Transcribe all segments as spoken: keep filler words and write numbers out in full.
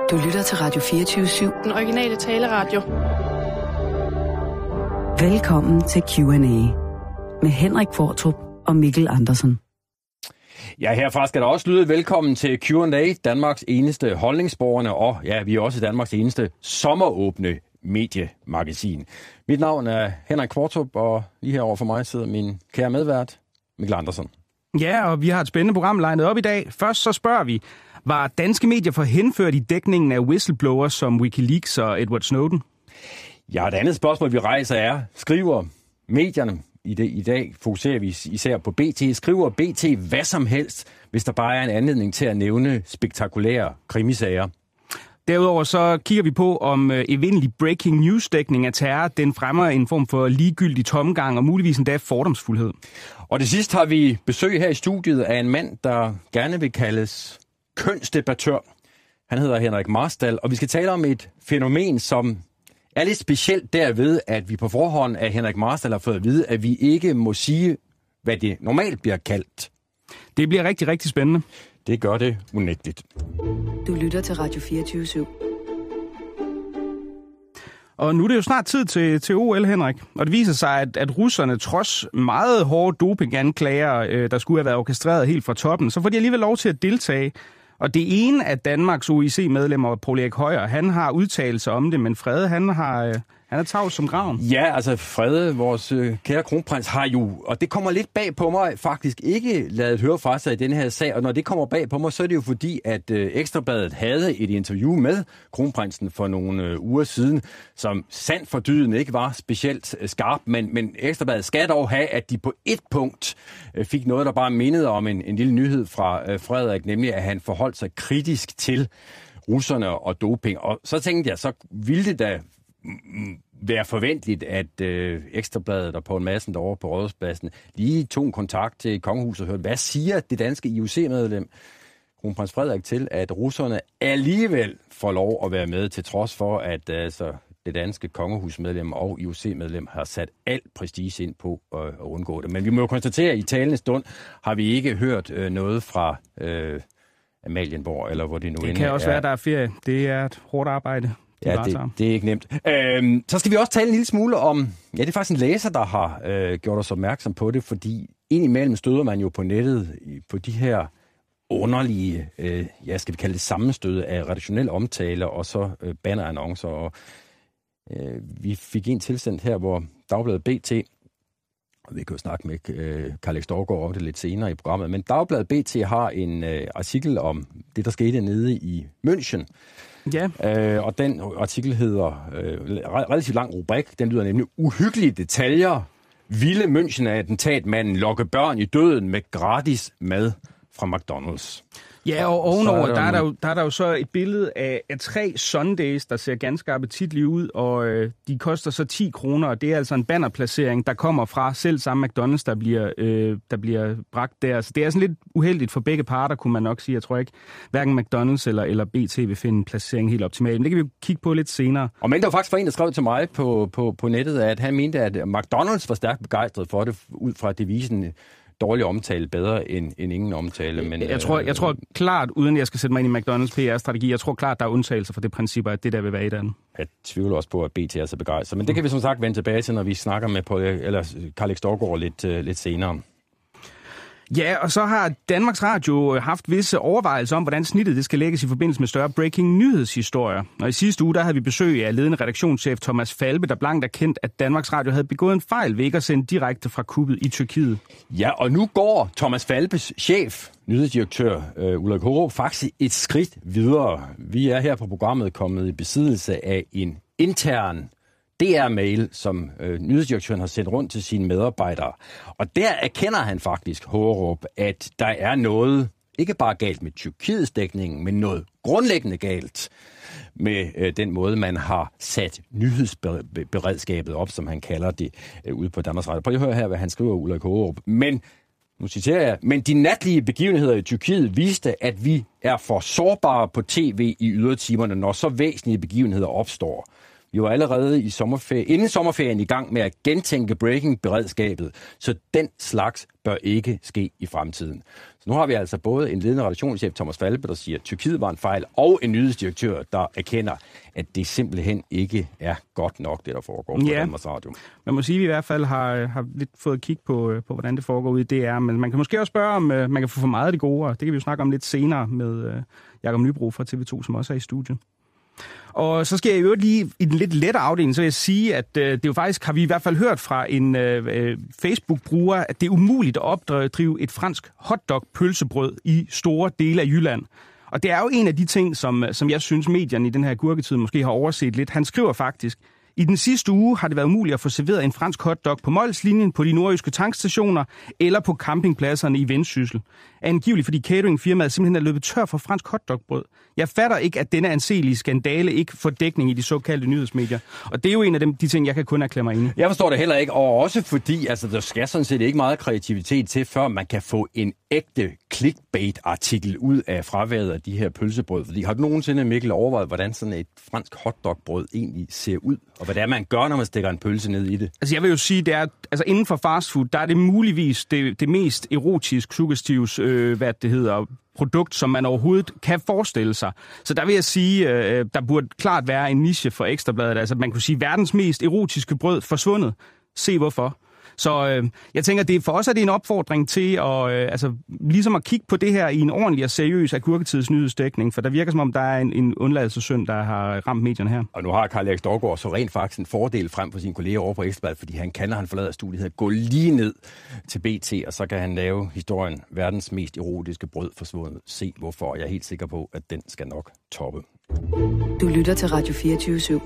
Du lytter til Radio fireogtyve syv. Den originale taleradio. Velkommen til Q and A med Henrik Qvortrup og Mikkel Andersen. Ja, herfra skal der også lyde velkommen til Q and A, Danmarks eneste holdningsborgerne, og ja, vi er også Danmarks eneste sommeråbne mediemagasin. Mit navn er Henrik Qvortrup, og lige herovre for mig sidder min kære medvært, Mikkel Andersen. Ja, og vi har et spændende program legnet op i dag. Først så spørger vi, var danske medier for henført i dækningen af whistleblowers som WikiLeaks og Edward Snowden? Ja, et andet spørgsmål, vi rejser er, skriver medierne, i, det, i dag fokuserer vi især på B T, skriver B T hvad som helst, hvis der bare er en anledning til at nævne spektakulære krimisager? Derudover så kigger vi på, om øh, evindelig breaking news-dækning af terror, den fremmer en form for ligegyldig tomgang og muligvis endda fordomsfuldhed. Og det sidste har vi besøg her i studiet af en mand, der gerne vil kaldes kønsdebattør. Han hedder Henrik Marstal, og vi skal tale om et fænomen, som er lidt specielt derved, at vi på forhånd af Henrik Marstal har fået at vide, at vi ikke må sige, hvad det normalt bliver kaldt. Det bliver rigtig, rigtig spændende. Det gør det unægteligt. Du lytter til Radio fireogtyve syv. Og nu er det jo snart tid til, til O L, Henrik. Og det viser sig, at, at russerne trods meget hårde dopinganklager, øh, der skulle have været orkestreret helt fra toppen, så får de alligevel lov til at deltage. Og det ene af Danmarks O I C-medlemmer, Poul Erik Højer, han har udtalt sig om det, men Frede, han har... Øh, Han er tavs som graven. Ja, altså Frede, vores øh, kære kronprins, har jo, og det kommer lidt bag på mig, faktisk ikke ladet høre fra sig i den her sag. Og når det kommer bag på mig, så er det jo fordi, at øh, Ekstra Bladet havde et interview med kronprinsen for nogle øh, uger siden, som sandt for dyden ikke var specielt øh, skarp. Men, men Ekstra Bladet skal dog have, at de på et punkt øh, fik noget, der bare mindede om en, en lille nyhed fra øh, Frederik, nemlig at han forholdt sig kritisk til russerne og doping. Og så tænkte jeg, så ville det da være forventeligt, at øh, Ekstrabladet og Poul Madsen derovre på Rådhuspladsen lige tog en kontakt til kongehuset og hørte, hvad siger det danske I O C-medlem, kronprins Frederik, til, at russerne alligevel får lov at være med, til trods for, at altså, det danske kongehusmedlem og I O C-medlem har sat alt prestige ind på at, at undgå det. Men vi må jo konstatere, at i talende stund har vi ikke hørt øh, noget fra øh, Amalienborg, eller hvor det nu det inde kan også er. være, der er ferie. Det er et hårdt arbejde. Ja, det, det er ikke nemt. Øhm, så skal vi også tale en lille smule om, ja, det er faktisk en læser, der har øh, gjort os opmærksom på det, fordi indimellem støder man jo på nettet på de her underlige, øh, ja, skal vi kalde det sammenstød af redaktionelle omtaler og så øh, bannerannoncer. Og øh, vi fik en tilsendt her, hvor Dagbladet B T, og vi kan jo snakke med øh, Karl Storgård om det lidt senere i programmet, men Dagbladet B T har en øh, artikel om det, der skete nede i München. Ja. Øh, og den artikel hedder, øh, relativt lang rubrik, den lyder nemlig uhyggelige detaljer. Vilde München-attentatmanden lokker børn i døden med gratis mad fra McDonald's. Ja, og ovenover, der er, der, jo, der er der jo så et billede af, af tre Sundays, der ser ganske appetitlige ud, og øh, de koster så ti kroner, og det er altså en bannerplacering, der kommer fra selv samme McDonald's, der bliver, øh, der bliver bragt der. Så det er sådan lidt uheldigt for begge parter, kunne man nok sige. Jeg tror ikke, hverken McDonald's eller, eller B T vil finde en placering helt optimal. Men det kan vi jo kigge på lidt senere. Og men der var faktisk en, der skrev til mig på, på, på nettet, at han mente, at McDonald's var stærkt begejstret for det, ud fra devisen dårlig omtale bedre end, end ingen omtale. Men, jeg, tror, jeg tror klart, uden jeg skal sætte mig ind i McDonald's P R-strategi, jeg tror klart, der er undtagelser for det princip, at det der vil være i den. Jeg tvivler også på, at B T er så begejstret. Men det kan vi som sagt vende tilbage til, når vi snakker med på, eller Karl Storgård lidt, uh, lidt senere. Ja, og så har Danmarks Radio haft visse overvejelser om, hvordan snittet det skal lægges i forbindelse med større breaking nyhedshistorier. Og i sidste uge, der havde vi besøg af ledende redaktionschef Thomas Falbe, der blankt erkendt, at Danmarks Radio havde begået en fejl ved ikke at sende direkte fra kuppet i Tyrkiet. Ja, og nu går Thomas Falbes chef, nyhedsdirektør uh, Ulrik Hårup, faktisk et skridt videre. Vi er her på programmet kommet i besiddelse af en intern D R-mail, som øh, nyhedsdirektøren har sendt rundt til sine medarbejdere. Og der erkender han faktisk, Hårup, at der er noget, ikke bare galt med Tyrkiets dækning, men noget grundlæggende galt med øh, den måde, man har sat nyhedsberedskabet op, som han kalder det, øh, ude på Danmarks Radio. Prøv at høre her, hvad han skriver, Ulrik Hårup. Men, nu citerer jeg, men de natlige begivenheder i Tyrkiet viste, at vi er for sårbare på tv i ydertimerne, når så væsentlige begivenheder opstår. Vi var allerede i sommerferie, inden sommerferien i gang med at gentænke breaking-beredskabet, så den slags bør ikke ske i fremtiden. Så nu har vi altså både en ledende redaktionschef, Thomas Falbe, der siger, at Tyrkiet var en fejl, og en nyhedsdirektør, der erkender, at det simpelthen ikke er godt nok, det der foregår på ja. Danmarks Radio. Man må sige, at vi i hvert fald har, har lidt fået kig på, på, hvordan det foregår ude i D R, men man kan måske også spørge, om man kan få for meget af det gode, og det kan vi jo snakke om lidt senere med uh, Jakob Nybro fra T V to, som også er i studiet. Og så skal jeg jo lige i den lidt lette afdeling, så vil jeg sige, at øh, det jo faktisk, har vi i hvert fald hørt fra en øh, Facebook-bruger, at det er umuligt at opdrive et fransk hotdog-pølsebrød i store dele af Jylland. Og det er jo en af de ting, som, som jeg synes, medierne i den her gurketid måske har overset lidt. Han skriver faktisk, i den sidste uge har det været umuligt at få serveret en fransk hotdog på Molslinjen, på de nordjyske tankstationer eller på campingpladserne i Vendsyssel. Angiveligt fordi cateringfirmaet simpelthen er løbet tør for fransk hotdogbrød. Jeg fatter ikke, at denne anselige skandale ikke får dækning i de såkaldte nyhedsmedier. Og det er jo en af dem, de ting, jeg kan kun erklære mig enig. Jeg forstår det heller ikke, og også fordi altså, der skal sådan set ikke meget kreativitet til, før man kan få en ægte clickbait-artikel ud af fraværet af de her pølsebrød. Fordi har du nogensinde, Mikkel, overvejet, hvordan sådan et fransk hotdogbrød egentlig ser ud? Og hvad det er, man gør, når man stikker en pølse ned i det? Altså jeg vil jo sige, det er, altså inden for fastfood, der er det muligvis det, det mest erotisk suggestivs, øh, hvad det hedder, produkt, som man overhovedet kan forestille sig. Så der vil jeg sige, øh, der burde klart være en niche for Ekstrabladet. Altså man kunne sige, verdens mest erotiske brød forsvundet. Se hvorfor. Så øh, jeg tænker, det for os er det en opfordring til at, øh, altså, ligesom at kigge på det her i en ordentlig og seriøs agurketids nyhedsdækning, for der virker som om, der er en, en undladelsessynd, der har ramt medierne her. Og nu har Karl Erik Storgård så rent faktisk en fordel frem for sine kolleger over på Ekstrabladet, fordi han kan, når han forlader studiet her, gå lige ned til B T, og så kan han lave historien verdens mest erotiske brød forsvundet. Se hvorfor. Jeg er helt sikker på, at den skal nok toppe. Du lytter til Radio fireogtyve syv.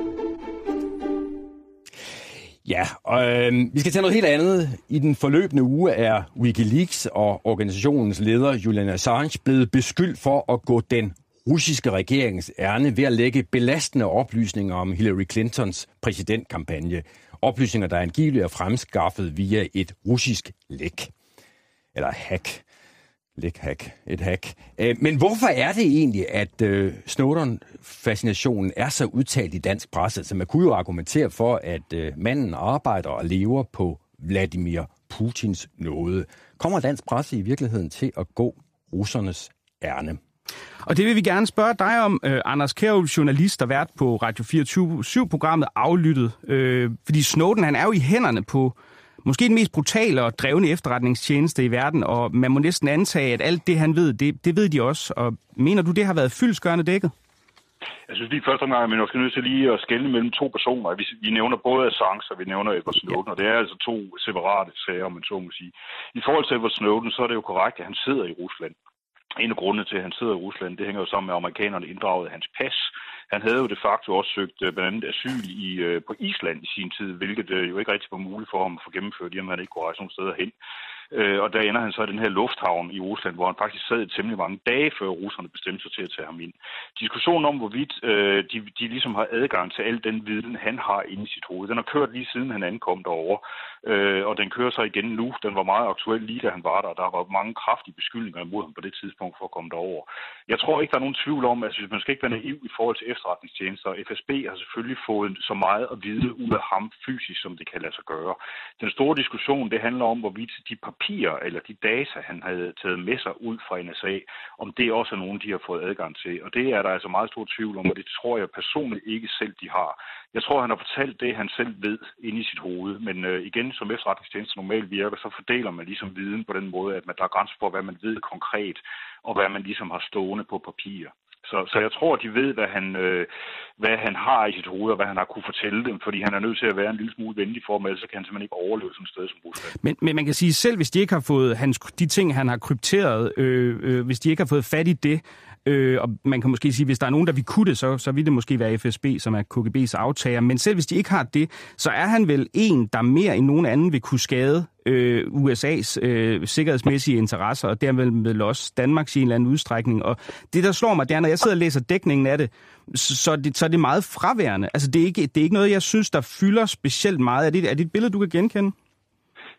Ja, og øh, vi skal til noget helt andet. I den forløbende uge er WikiLeaks og organisationens leder Julian Assange blevet beskyldt for at gå den russiske regerings ærne ved at lægge belastende oplysninger om Hillary Clintons præsidentkampagne. Oplysninger, der angiveligt er fremskaffet via et russisk læk. Eller hack. Læk-hack. Et hack. Men hvorfor er det egentlig, at øh, Snowden-fascinationen er så udtalt i dansk presse? Så man kunne jo argumentere for, at øh, manden arbejder og lever på Vladimir Putins nåde. Kommer dansk presse i virkeligheden til at gå russernes ærne? Og det vil vi gerne spørge dig om, øh, Anders Kjærulf, journalist, der vært på Radio fireogtyve syv-programmet Aflyttet. Øh, fordi Snowden, han er jo i hænderne på måske den mest brutale og drevne efterretningstjeneste i verden, og man må næsten antage, at alt det, han ved, det, det ved de også. Og mener du, det har været fyldestgørende dækket? Jeg synes lige første omgang, at man skal nødt til lige at skelne mellem to personer. Vi, vi nævner både Assange og vi nævner Edward Snowden, ja. Og det er altså to separate sager, om man så må sige. I forhold til Edward Snowden, så er det jo korrekt, at han sidder i Rusland. En af grundene til, at han sidder i Rusland, det hænger jo sammen med, at amerikanerne inddragede hans pas. Han havde jo de facto også søgt blandt andet asyl i, på Island i sin tid, hvilket jo ikke rigtig var muligt for ham at få gennemført, jamen han ikke kunne rejse nogen steder hen. Og der ender han så i den her lufthavn i Rusland, hvor han faktisk sad i temmelig mange dage, før russerne bestemte sig til at tage ham ind. Diskussionen om, hvorvidt øh, de, de ligesom har adgang til al den viden, han har inde i sit hoved, den har kørt lige siden han ankom derovre, øh, og den kører så igen nu. Den var meget aktuel lige da han var der, og der var mange kraftige beskyldninger imod ham på det tidspunkt for at komme derover. Jeg tror ikke, der er nogen tvivl om, at man skal ikke være naiv i forhold til efterretningstjenester. F S B har selvfølgelig fået så meget at vide ud af ham fysisk, som det kan lade sig gøre. Den store diskussion, det handler om, hvorvidt de papirer eller de data, han havde taget med sig ud fra N S A, om det også er nogen, de har fået adgang til. Og det er der altså meget stor tvivl om, og det tror jeg personligt ikke selv, de har. Jeg tror, han har fortalt det, han selv ved inde i sit hoved. Men øh, igen, som efterretningstjenester normalt virker, så fordeler man ligesom viden på den måde, at man, der er grænser for, hvad man ved konkret, og hvad man ligesom har stående på papir. Så, så jeg tror, de ved, hvad han, øh, hvad han har i sit hoved, og hvad han har kunne fortælle dem, fordi han er nødt til at være en lille smule venlig for dem, ellers kan han simpelthen ikke overleve som sted som Rusland. Men, men man kan sige, selv hvis de ikke har fået hans, de ting, han har krypteret, øh, øh, hvis de ikke har fået fat i det, øh, og man kan måske sige, hvis der er nogen, der vil kunne det, så, så vil det måske være F S B, som er K G B's aftager. Men selv hvis de ikke har det, så er han vel en, der mere end nogen anden vil kunne skade øh, U S A's øh, sikkerhedsmæssige interesser, og dermed vel også Danmarks i en eller anden udstrækning. Og det, der slår mig, det er, når jeg sidder og læser dækningen af det, så, det, så er det meget fraværende. Altså, det er, ikke, det er ikke noget, jeg synes, der fylder specielt meget. Er det, er det et billede, du kan genkende?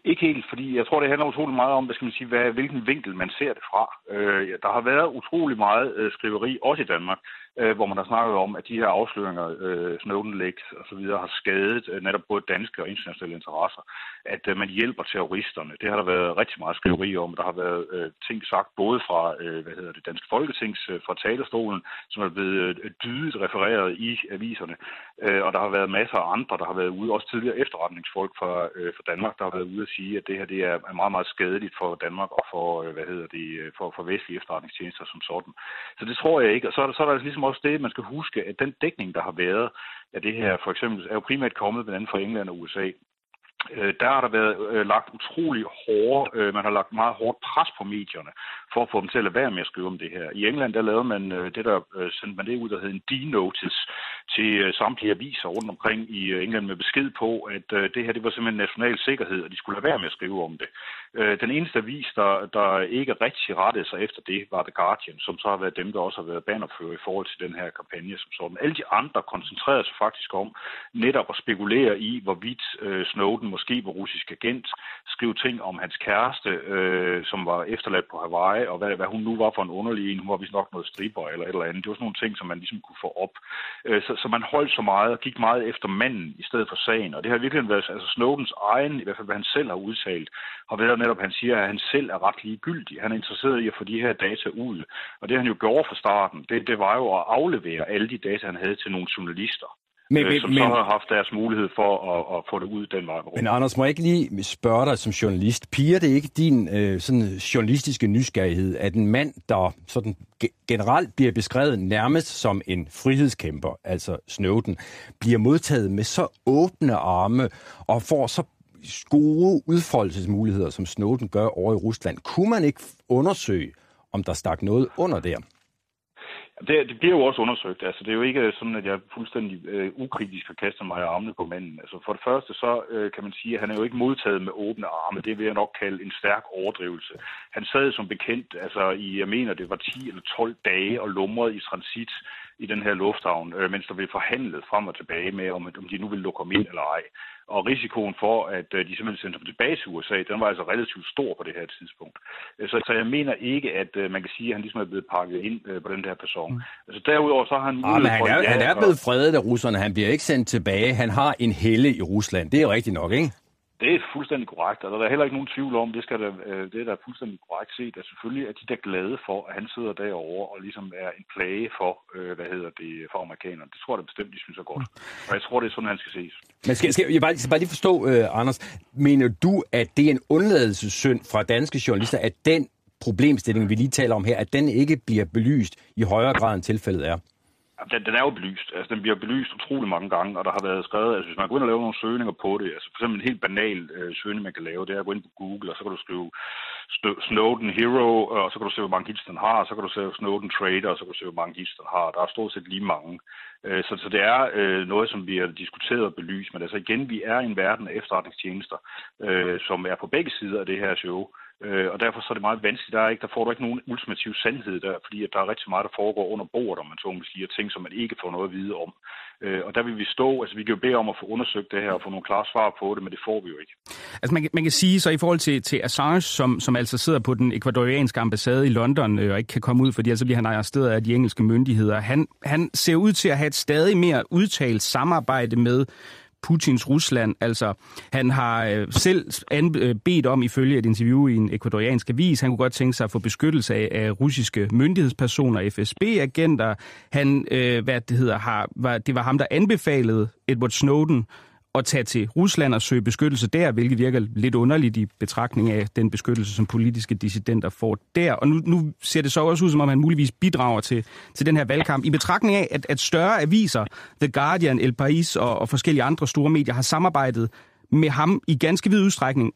Ikke helt, fordi jeg tror, det handler utrolig meget om, hvad skal man sige, hvad, hvilken vinkel man ser det fra. Øh, der har været utrolig meget øh, skriveri, også i Danmark, øh, hvor man har snakket om, at de her afsløringer, øh, Snowden-læks og så videre, har skadet øh, netop både danske og internationale interesser. At øh, man hjælper terroristerne. Det har der været rigtig meget skriveri om. Der har været øh, ting sagt både fra, øh, hvad hedder det, Danske Folketings, øh, fra talerstolen, som er blevet øh, dydigt refereret i aviserne. Øh, og der har været masser af andre, der har været ude, også tidligere efterretningsfolk fra, øh, fra Danmark, der har været ude at sige, at det her det er meget, meget skadeligt for Danmark og for, øh, hvad hedder det, for, for vestlige efterretningstjenester som sådan. Så det tror jeg ikke. Og så er der, så er der ligesom også det, man skal huske, at den dækning, der har været af det her, for eksempel, er jo primært kommet blandt andet fra England og U S A. Der har der været øh, lagt utrolig hårde, øh, man har lagt meget hårdt pres på medierne, for at få dem til at lade være med at skrive om det her. I England, der lavede man øh, det, der øh, sendte man det ud, der hed en D-notice til øh, samtlige aviser rundt omkring i øh, England med besked på, at øh, det her, det var simpelthen national sikkerhed, og de skulle lade være med at skrive om det. Øh, den eneste avis, der, der ikke rigtig rettede sig efter det, var The Guardian, som så har været dem, der også har været bannerfører i forhold til den her kampagne som sådan. Alle de andre koncentrerede sig faktisk om netop at spekulere i, hvorvidt øh, Snowden måske var russisk agent, skrev ting om hans kæreste, øh, som var efterladt på Hawaii, og hvad, hvad hun nu var for en underlig en. Hun var vist nok noget stripper eller et eller andet. Det var sådan nogle ting, som man ligesom kunne få op. Øh, så, så man holdt så meget og gik meget efter manden i stedet for sagen. Og det har virkelig været, altså Snowdens egen, i hvert fald hvad han selv har udtalt, har været netop, han siger, at han selv er ret ligegyldig. Han er interesseret i at få de her data ud. Og det han jo gjorde fra starten, det, det var jo at aflevere alle de data, han havde til nogle journalister. Men, men, som så har haft deres mulighed for at, at få det ud den vej rundt. Men Anders, må jeg ikke lige spørge dig som journalist, piger det ikke din øh, sådan journalistiske nysgerrighed, at en mand, der sådan generelt bliver beskrevet nærmest som en frihedskæmper, altså Snowden, bliver modtaget med så åbne arme og får så gode udfoldelsesmuligheder, som Snowden gør over i Rusland? Kunne man ikke undersøge, om der stak noget under der? Det, det bliver jo også undersøgt. Altså, det er jo ikke sådan, at jeg fuldstændig øh, ukritisk har kastet mig i armene på manden. Altså, for det første, så øh, kan man sige, at han er jo ikke modtaget med åbne arme. Det vil jeg nok kalde en stærk overdrivelse. Han sad som bekendt, altså i, jeg mener, det var ti eller tolv dage og lumrede i transit i den her lufthavn, øh, mens der blev forhandlet frem og tilbage med, om, om de nu ville lukke ham ind eller ej. Og risikoen for, at øh, de simpelthen sendte ham tilbage til U S A, den var altså relativt stor på det her tidspunkt. Så, så jeg mener ikke, at øh, man kan sige, at han ligesom er blevet pakket ind øh, på den her person. Mm. Altså derudover så har han mulighed ah, han er, for... Han er blevet fredet af russerne, han bliver ikke sendt tilbage. Han har en helle i Rusland. Det er rigtigt nok, ikke? Det er fuldstændig korrekt, og der er heller ikke nogen tvivl om, det, skal der, det er der fuldstændig korrekt set, at selvfølgelig er de der glade for, at han sidder derovre og ligesom er en plage for, øh, hvad hedder det, for amerikanerne. Det tror jeg da bestemt, de synes er godt. Og jeg tror, det er sådan, han skal ses. Men skal, skal jeg bare, skal bare lige forstå, uh, Anders, mener du, at det er en undladelsessynd fra danske journalister, at den problemstilling, vi lige taler om her, at den ikke bliver belyst i højere grad, end tilfældet er? Den, den er jo belyst. Altså, den bliver belyst utrolig mange gange, og der har været skrevet, altså hvis man går ind og laver nogle søgninger på det, altså for eksempel en helt banal øh, søgning, man kan lave, det er at gå ind på Google, og så kan du skrive Snowden Hero, og så kan du se, hvor mange hits den har, og så kan du se Snowden Trader, og så kan du se, hvor mange hits den har. Der er stort set lige mange. Øh, så, så det er øh, noget, som vi har diskuteret og belyst, men altså igen, vi er i en verden af efterretningstjenester, øh, som er på begge sider af det her show. Og derfor så er det meget vanskeligt. Der, er ikke, der får du ikke nogen ultimativ sandhed der, fordi at der er rigtig meget, der foregår under bordet, om man så må sige, ting, som man ikke får noget at vide om. Og der vil vi stå, altså vi kan jo bede om at få undersøgt det her og få nogle klare svar på det, men det får vi jo ikke. Altså man, man kan sige så i forhold til, til Assange, som, som altså sidder på den ekvadorianske ambassade i London øh, og ikke kan komme ud, fordi altså bliver han arresteret af de engelske myndigheder. Han, han ser ud til at have et stadig mere udtalt samarbejde med Putins Rusland. Altså, han har øh, selv an, øh, bedt om, ifølge et interview i en ekvadoriansk avis, han kunne godt tænke sig at få beskyttelse af, af russiske myndighedspersoner, F S B-agenter. Han, øh, hvad det hedder, har, var, det var ham, der anbefalede Edward Snowden at tage til Rusland og søge beskyttelse der, hvilket virker lidt underligt i betragtning af den beskyttelse, som politiske dissidenter får der. Og nu, nu ser det så også ud, som om han muligvis bidrager til, til den her valgkamp. I betragtning af, at, at større aviser, The Guardian, El País og, og forskellige andre store medier har samarbejdet med ham i ganske vid udstrækning.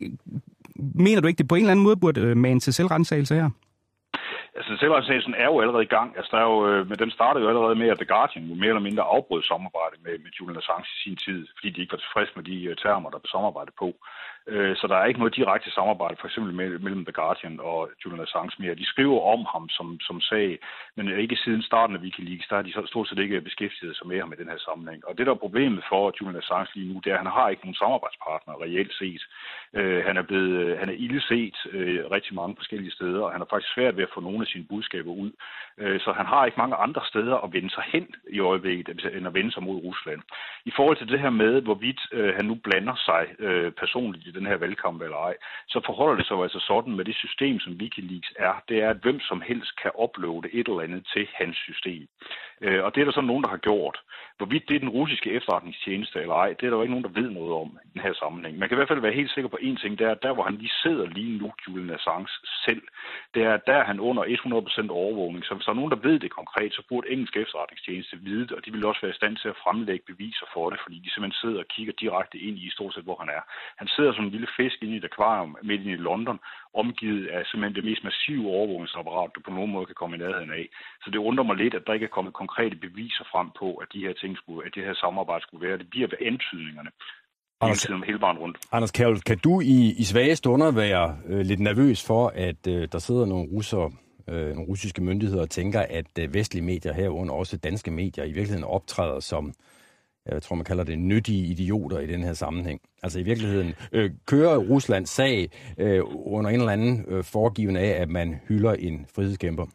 Mener du ikke, det på en eller anden måde burde mane til selvrensagelse her? Altså, selvrensagelsen er jo allerede i gang. Altså, der er jo, men den startede jo allerede med, at The Guardian mere eller mindre afbrød samarbejde med, med Julian Assange i sin tid, fordi de ikke var tilfredse med de uh, termer, der blev samarbejdet på. Så der er ikke noget direkte samarbejde, for eksempel mellem The Guardian og Julian Assange mere. De skriver om ham som, som sag, men ikke siden starten af WikiLeaks, der har de stort set ikke beskæftiget sig med ham i den her sammenhæng. Og det, der er problemet for Julian Assange lige nu, det er, at han har ikke nogen samarbejdspartner reelt set. Han er blevet, han er ille set rigtig mange forskellige steder, og han har faktisk svært ved at få nogle af sine budskaber ud. Så han har ikke mange andre steder at vende sig hen i øjeblikket, end at vende sig mod Rusland. I forhold til det her med, hvorvidt han nu blander sig personligt i den her valgkamp eller ej, så forholder det sig altså sådan med det system, som WikiLeaks er. Det er, at hvem som helst kan uploade et eller andet til hans system. Og det er der så nogen, der har gjort. Hvorvidt det er den russiske efterretningstjeneste eller ej, det er der jo ikke nogen, der ved noget om i den her sammenhæng. Man kan i hvert fald være helt sikker på én ting, det er, at der, hvor han lige sidder lige nu, Julian Assange selv, det er, der er han under hundrede procent overvågning. Så hvis der er nogen, der ved det konkret, så burde engelsk efterretningstjeneste vide det, og de vil også være i stand til at fremlægge beviser for det, fordi de simpelthen sidder og kigger direkte ind i stort set, hvor han er. Han sidder som en lille fisk inde i et akvarium midt inde i London, omgivet af simpelthen det mest massive overvågningsapparat, du på nogen måde kan komme i nærheden af. Så det undrer mig lidt, at der ikke er kommet konkrete beviser frem på, at de her ting skulle, at det her samarbejde skulle være. Det bliver ved antydningerne. Anders, hele vejen rundt. Anders Kjærulff, kan du i, i svage stunder være øh, lidt nervøs for, at øh, der sidder nogle russere, øh, nogle russiske myndigheder og tænker, at øh, vestlige medier herunder også danske medier i virkeligheden optræder som, jeg tror man kalder det, nyttige idioter i den her sammenhæng? Altså i virkeligheden øh, kører Ruslands sag øh, under en eller anden øh, foregivende af, at man hylder en frihedskæmper?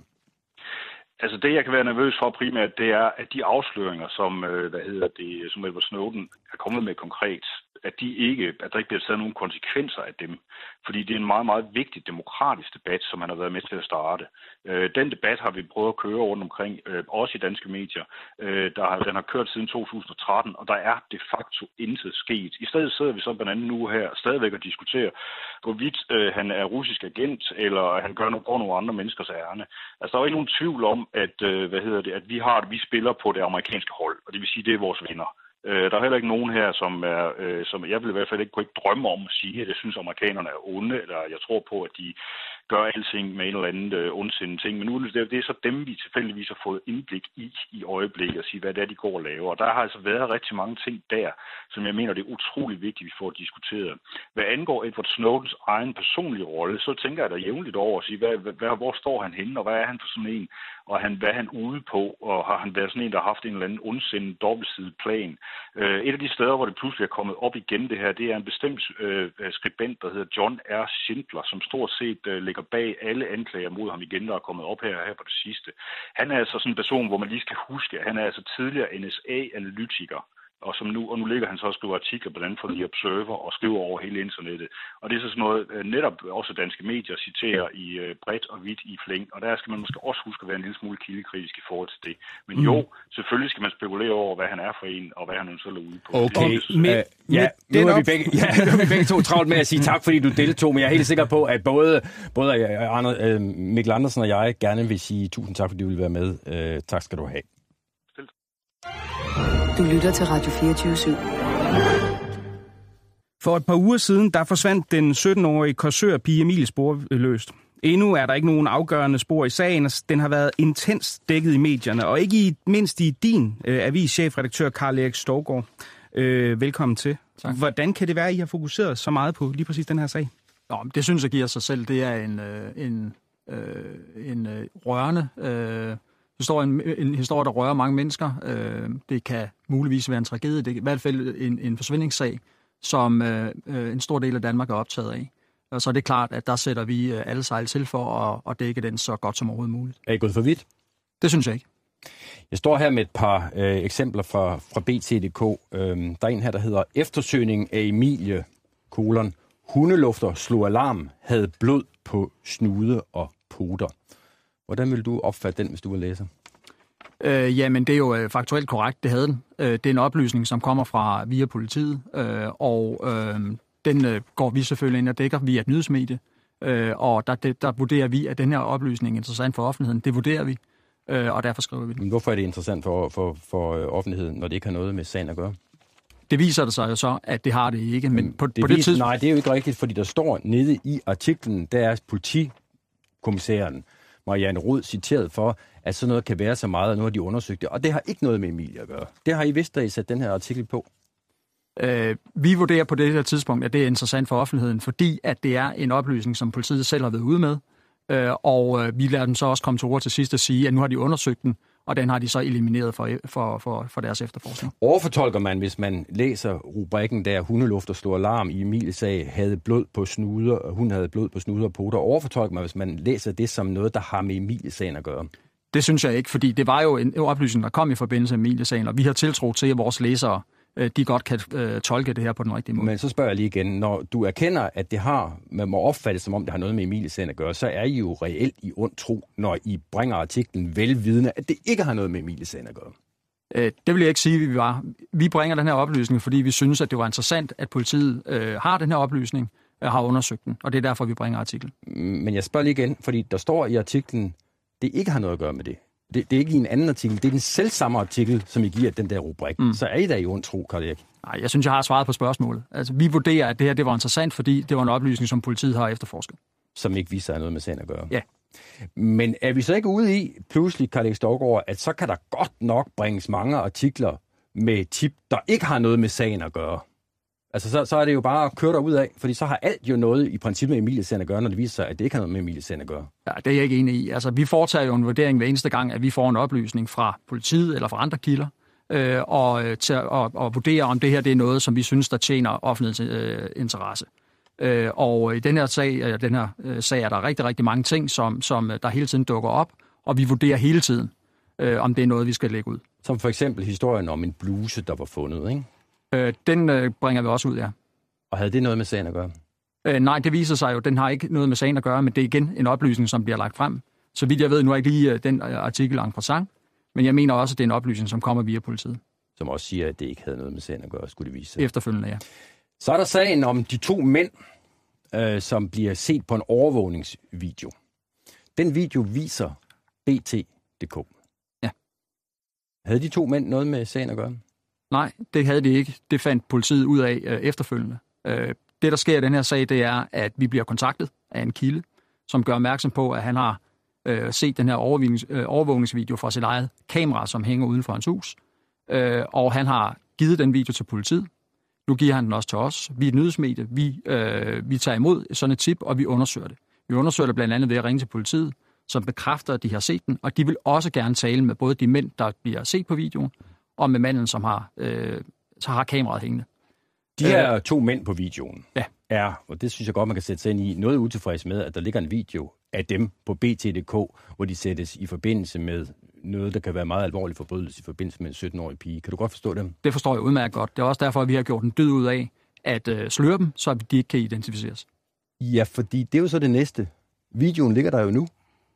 Altså det, jeg kan være nervøs for primært, det er, at de afsløringer, som, øh, hvad hedder det, som Edward Snowden er kommet med konkret, at de ikke, at der ikke bliver taget nogen konsekvenser af dem. Fordi det er en meget, meget vigtig demokratisk debat, som han har været med til at starte. Øh, den debat har vi prøvet at køre rundt omkring, øh, også i danske medier. Øh, der har, den har kørt siden to tusind og tretten, og der er de facto intet sket. I stedet sidder vi så blandt andet nu her stadigvæk og diskuterer, hvorvidt øh, han er russisk agent, eller han gør noget på nogle andre menneskers ærne. Altså der er jo ikke nogen tvivl om, at, øh, hvad hedder det, at vi har, vi spiller på det amerikanske hold, og det vil sige, det er vores venner. Der er heller ikke nogen her, som, er, øh, som jeg vil i hvert fald ikke kunne ikke drømme om at sige, at jeg synes, at amerikanerne er onde, eller jeg tror på, at de gør alting med en eller anden øh, ondsindende ting. Men nu det, det er så dem, vi tilfældigvis har fået indblik i i øjeblikket og sige, hvad det er, de går og laver. Og der har altså været rigtig mange ting der, som jeg mener, det er utrolig vigtigt, at vi får diskuteret. Hvad angår Edward Snowdens egen personlige rolle, så tænker jeg da jævnligt over at sige, hvad, hvad, hvor står han henne, og hvad er han for sådan en, og han, hvad er han ude på, og har han været sådan en, der har haft en eller anden ondsindet dobbeltsidet plan. Øh, et af de steder, hvor det pludselig er kommet op igen det her, det er en bestemt øh, skribent, der hedder John R. Schindler, som stort set øh, ligger bag alle anklager mod ham igen, der er kommet op her, her på det sidste. Han er altså sådan en person, hvor man lige skal huske, at han er altså tidligere N S A-analytiker, og, som nu, og nu ligger han så og skriver artikler blandt andet for The Observer og skriver over hele internettet. Og det er så sådan noget, netop også danske medier citerer i uh, bredt og vidt i flæng, og der skal man måske også huske at være en lille smule kildekritisk i forhold til det. Men mm. jo, selvfølgelig skal man spekulere over, hvad han er for en, og hvad han så er ude på. Okay, men, uh, ja, nu er, vi begge, ja, nu er vi begge to travlt med at sige tak, fordi du deltog, men jeg er helt sikker på, at både, både Arne, uh, Mikkel Andersen og jeg gerne vil sige tusind tak, fordi du vil være med. Uh, tak skal du have. Du lytter til Radio fireogtyve syv. For et par uger siden, der forsvandt den sytten-årige Korsør-pige Emilie sporløst. Endnu er der ikke nogen afgørende spor i sagen, og den har været intens dækket i medierne, og ikke i, mindst i din øh, avis-chefredaktør Karl Erik Stougaard. Øh, velkommen til. Tak. Hvordan kan det være, at I har fokuseret så meget på lige præcis den her sag? Nå, det synes jeg giver sig selv. Det er en, øh, en, øh, en øh, rørende øh, historie, en, en historie, der rører mange mennesker. Øh, det kan muligvis være en tragedie. Det er i hvert fald en, en forsvindingssag, som øh, en stor del af Danmark er optaget af. Og så er det klart, at der sætter vi alle sejl til for at, at dække den så godt som overhovedet muligt. Er I gået for vidt? Det synes jeg ikke. Jeg står her med et par øh, eksempler fra, fra B T punktum d k. Øhm, der er en her, der hedder Eftersøgning af Emilie, kolon, hundelufter slog alarm, havde blod på snude og poter. Hvordan vil du opfatte den, hvis du vil læse? Øh, jamen, det er jo øh, faktuelt korrekt. Det havde den. Øh, det er en oplysning, som kommer fra via politiet, øh, og øh, den øh, går vi selvfølgelig ind og dækker via et nyhedsmedie. Øh, og der, det, der vurderer vi, at den her oplysning er interessant for offentligheden. Det vurderer vi, øh, og derfor skriver vi den. Men hvorfor er det interessant for, for, for offentligheden, når det ikke har noget med sagen at gøre? Det viser det sig jo så, at det har det ikke. Men, men på det, på det tidspunkt... Nej, det er jo ikke rigtigt, fordi der står nede i artiklen, der er politikommissæren Marianne Rud citeret for, at sådan noget kan være så meget, og nu har de undersøgt det. Og det har ikke noget med Emilie at gøre. Det har I vidst, da I satte den her artikel på. Øh, vi vurderer på det her tidspunkt, at det er interessant for offentligheden, fordi at det er en oplysning, som politiet selv har været ude med, øh, og øh, vi lader dem så også komme til ord til sidst og sige, at nu har de undersøgt den, og den har de så elimineret for, for, for, for deres efterforskning. Overfortolker man, hvis man læser rubrikken der, hundeluft og slår alarm i Emilies sag, havde blod på snuder, og hun havde blod på snuder og poter. Overfortolker man, hvis man læser det som noget, der har med Emilies sagen at gøre? Det synes jeg ikke, fordi det var jo en oplysning, der kom i forbindelse med Emilies sagen, og vi har tiltro til, at vores læsere de godt kan øh, tolke det her på den rigtige måde. Men så spørger jeg lige igen, når du erkender, at det har, man må opfattes som om, det har noget med Emilies sagen at gøre, så er I jo reelt i ond tro, når I bringer artiklen velvidende, at det ikke har noget med Emilies sagen at gøre. Øh, det vil jeg ikke sige, vi var. Vi bringer den her oplysning, fordi vi synes, at det var interessant, at politiet øh, har den her oplysning, og har undersøgt den, og det er derfor, vi bringer artiklen. Men jeg spørger lige igen, fordi der står i artiklen, det ikke har noget at gøre med det. Det, det er ikke i en anden artikel, det er den selvsamme artikel, som I giver den der rubrik. Mm. Så er I der i ond tro, Carl Erik? Nej, jeg synes, jeg har svaret på spørgsmålet. Altså, vi vurderer, at det her det var interessant, fordi det var en oplysning, som politiet har efterforsket. Som ikke viser noget med sagen at gøre. Ja. Men er vi så ikke ude i, pludselig, Carl Erik Stougaard, at så kan der godt nok bringes mange artikler med tip, der ikke har noget med sagen at gøre? Altså, så, så er det jo bare at køre derud af, fordi så har alt jo noget i princippet med Emilies sagen at gøre, når det viser sig, at det ikke har noget med Emilies sagen at gøre. Ja, det er jeg ikke enig i. Altså, vi foretager jo en vurdering hver eneste gang, at vi får en oplysning fra politiet eller fra andre kilder, øh, og, til, og, og vurdere, om det her det er noget, som vi synes, der tjener offentlighedens øh, interesse. Øh, og i den her sag, øh, den her øh, sag er der rigtig, rigtig mange ting, som, som der hele tiden dukker op, og vi vurderer hele tiden, øh, om det er noget, vi skal lægge ud. Som for eksempel historien om en bluse, der var fundet, ikke? Øh, den øh, bringer vi også ud, ja. Og havde det noget med sagen at gøre? Øh, nej, det viser sig jo, den har ikke noget med sagen at gøre, men det er igen en oplysning, som bliver lagt frem. Så vidt jeg ved, nu er ikke lige den artikel en passant, men jeg mener også, at det er en oplysning, som kommer via politiet. Som også siger, at det ikke havde noget med sagen at gøre, skulle det vise sig. Efterfølgende, ja. Så er der sagen om de to mænd, øh, som bliver set på en overvågningsvideo. Den video viser B T punktum d k. Ja. Havde de to mænd noget med sagen at gøre? Nej, det havde de ikke. Det fandt politiet ud af øh, efterfølgende. Øh, det, der sker i den her sag, det er, at vi bliver kontaktet af en kilde, som gør opmærksom på, at han har øh, set den her overvågnings, øh, overvågningsvideo fra sit eget kamera, som hænger uden for hans hus. Øh, og han har givet den video til politiet. Nu giver han den også til os. Vi er et nyhedsmedie. Vi, øh, vi tager imod sådan et tip, og vi undersøger det. Vi undersøger det blandt andet ved at ringe til politiet, som bekræfter, at de har set den, og de vil også gerne tale med både de mænd, der bliver set på videoen, og med manden, som har, øh, så har kameraet hængende. De her to mænd på videoen ja. er, og det synes jeg godt, man kan sætte sig ind i, noget utilfreds med, at der ligger en video af dem på B T punktum d k, hvor de sættes i forbindelse med noget, der kan være meget alvorlig forbrydelse i forbindelse med en sytten-årig pige. Kan du godt forstå dem? Det forstår jeg udmærket godt. Det er også derfor, at vi har gjort en dyd ud af at øh, sløre dem, så de ikke kan identificeres. Ja, fordi det er jo så det næste. Videoen ligger der jo nu.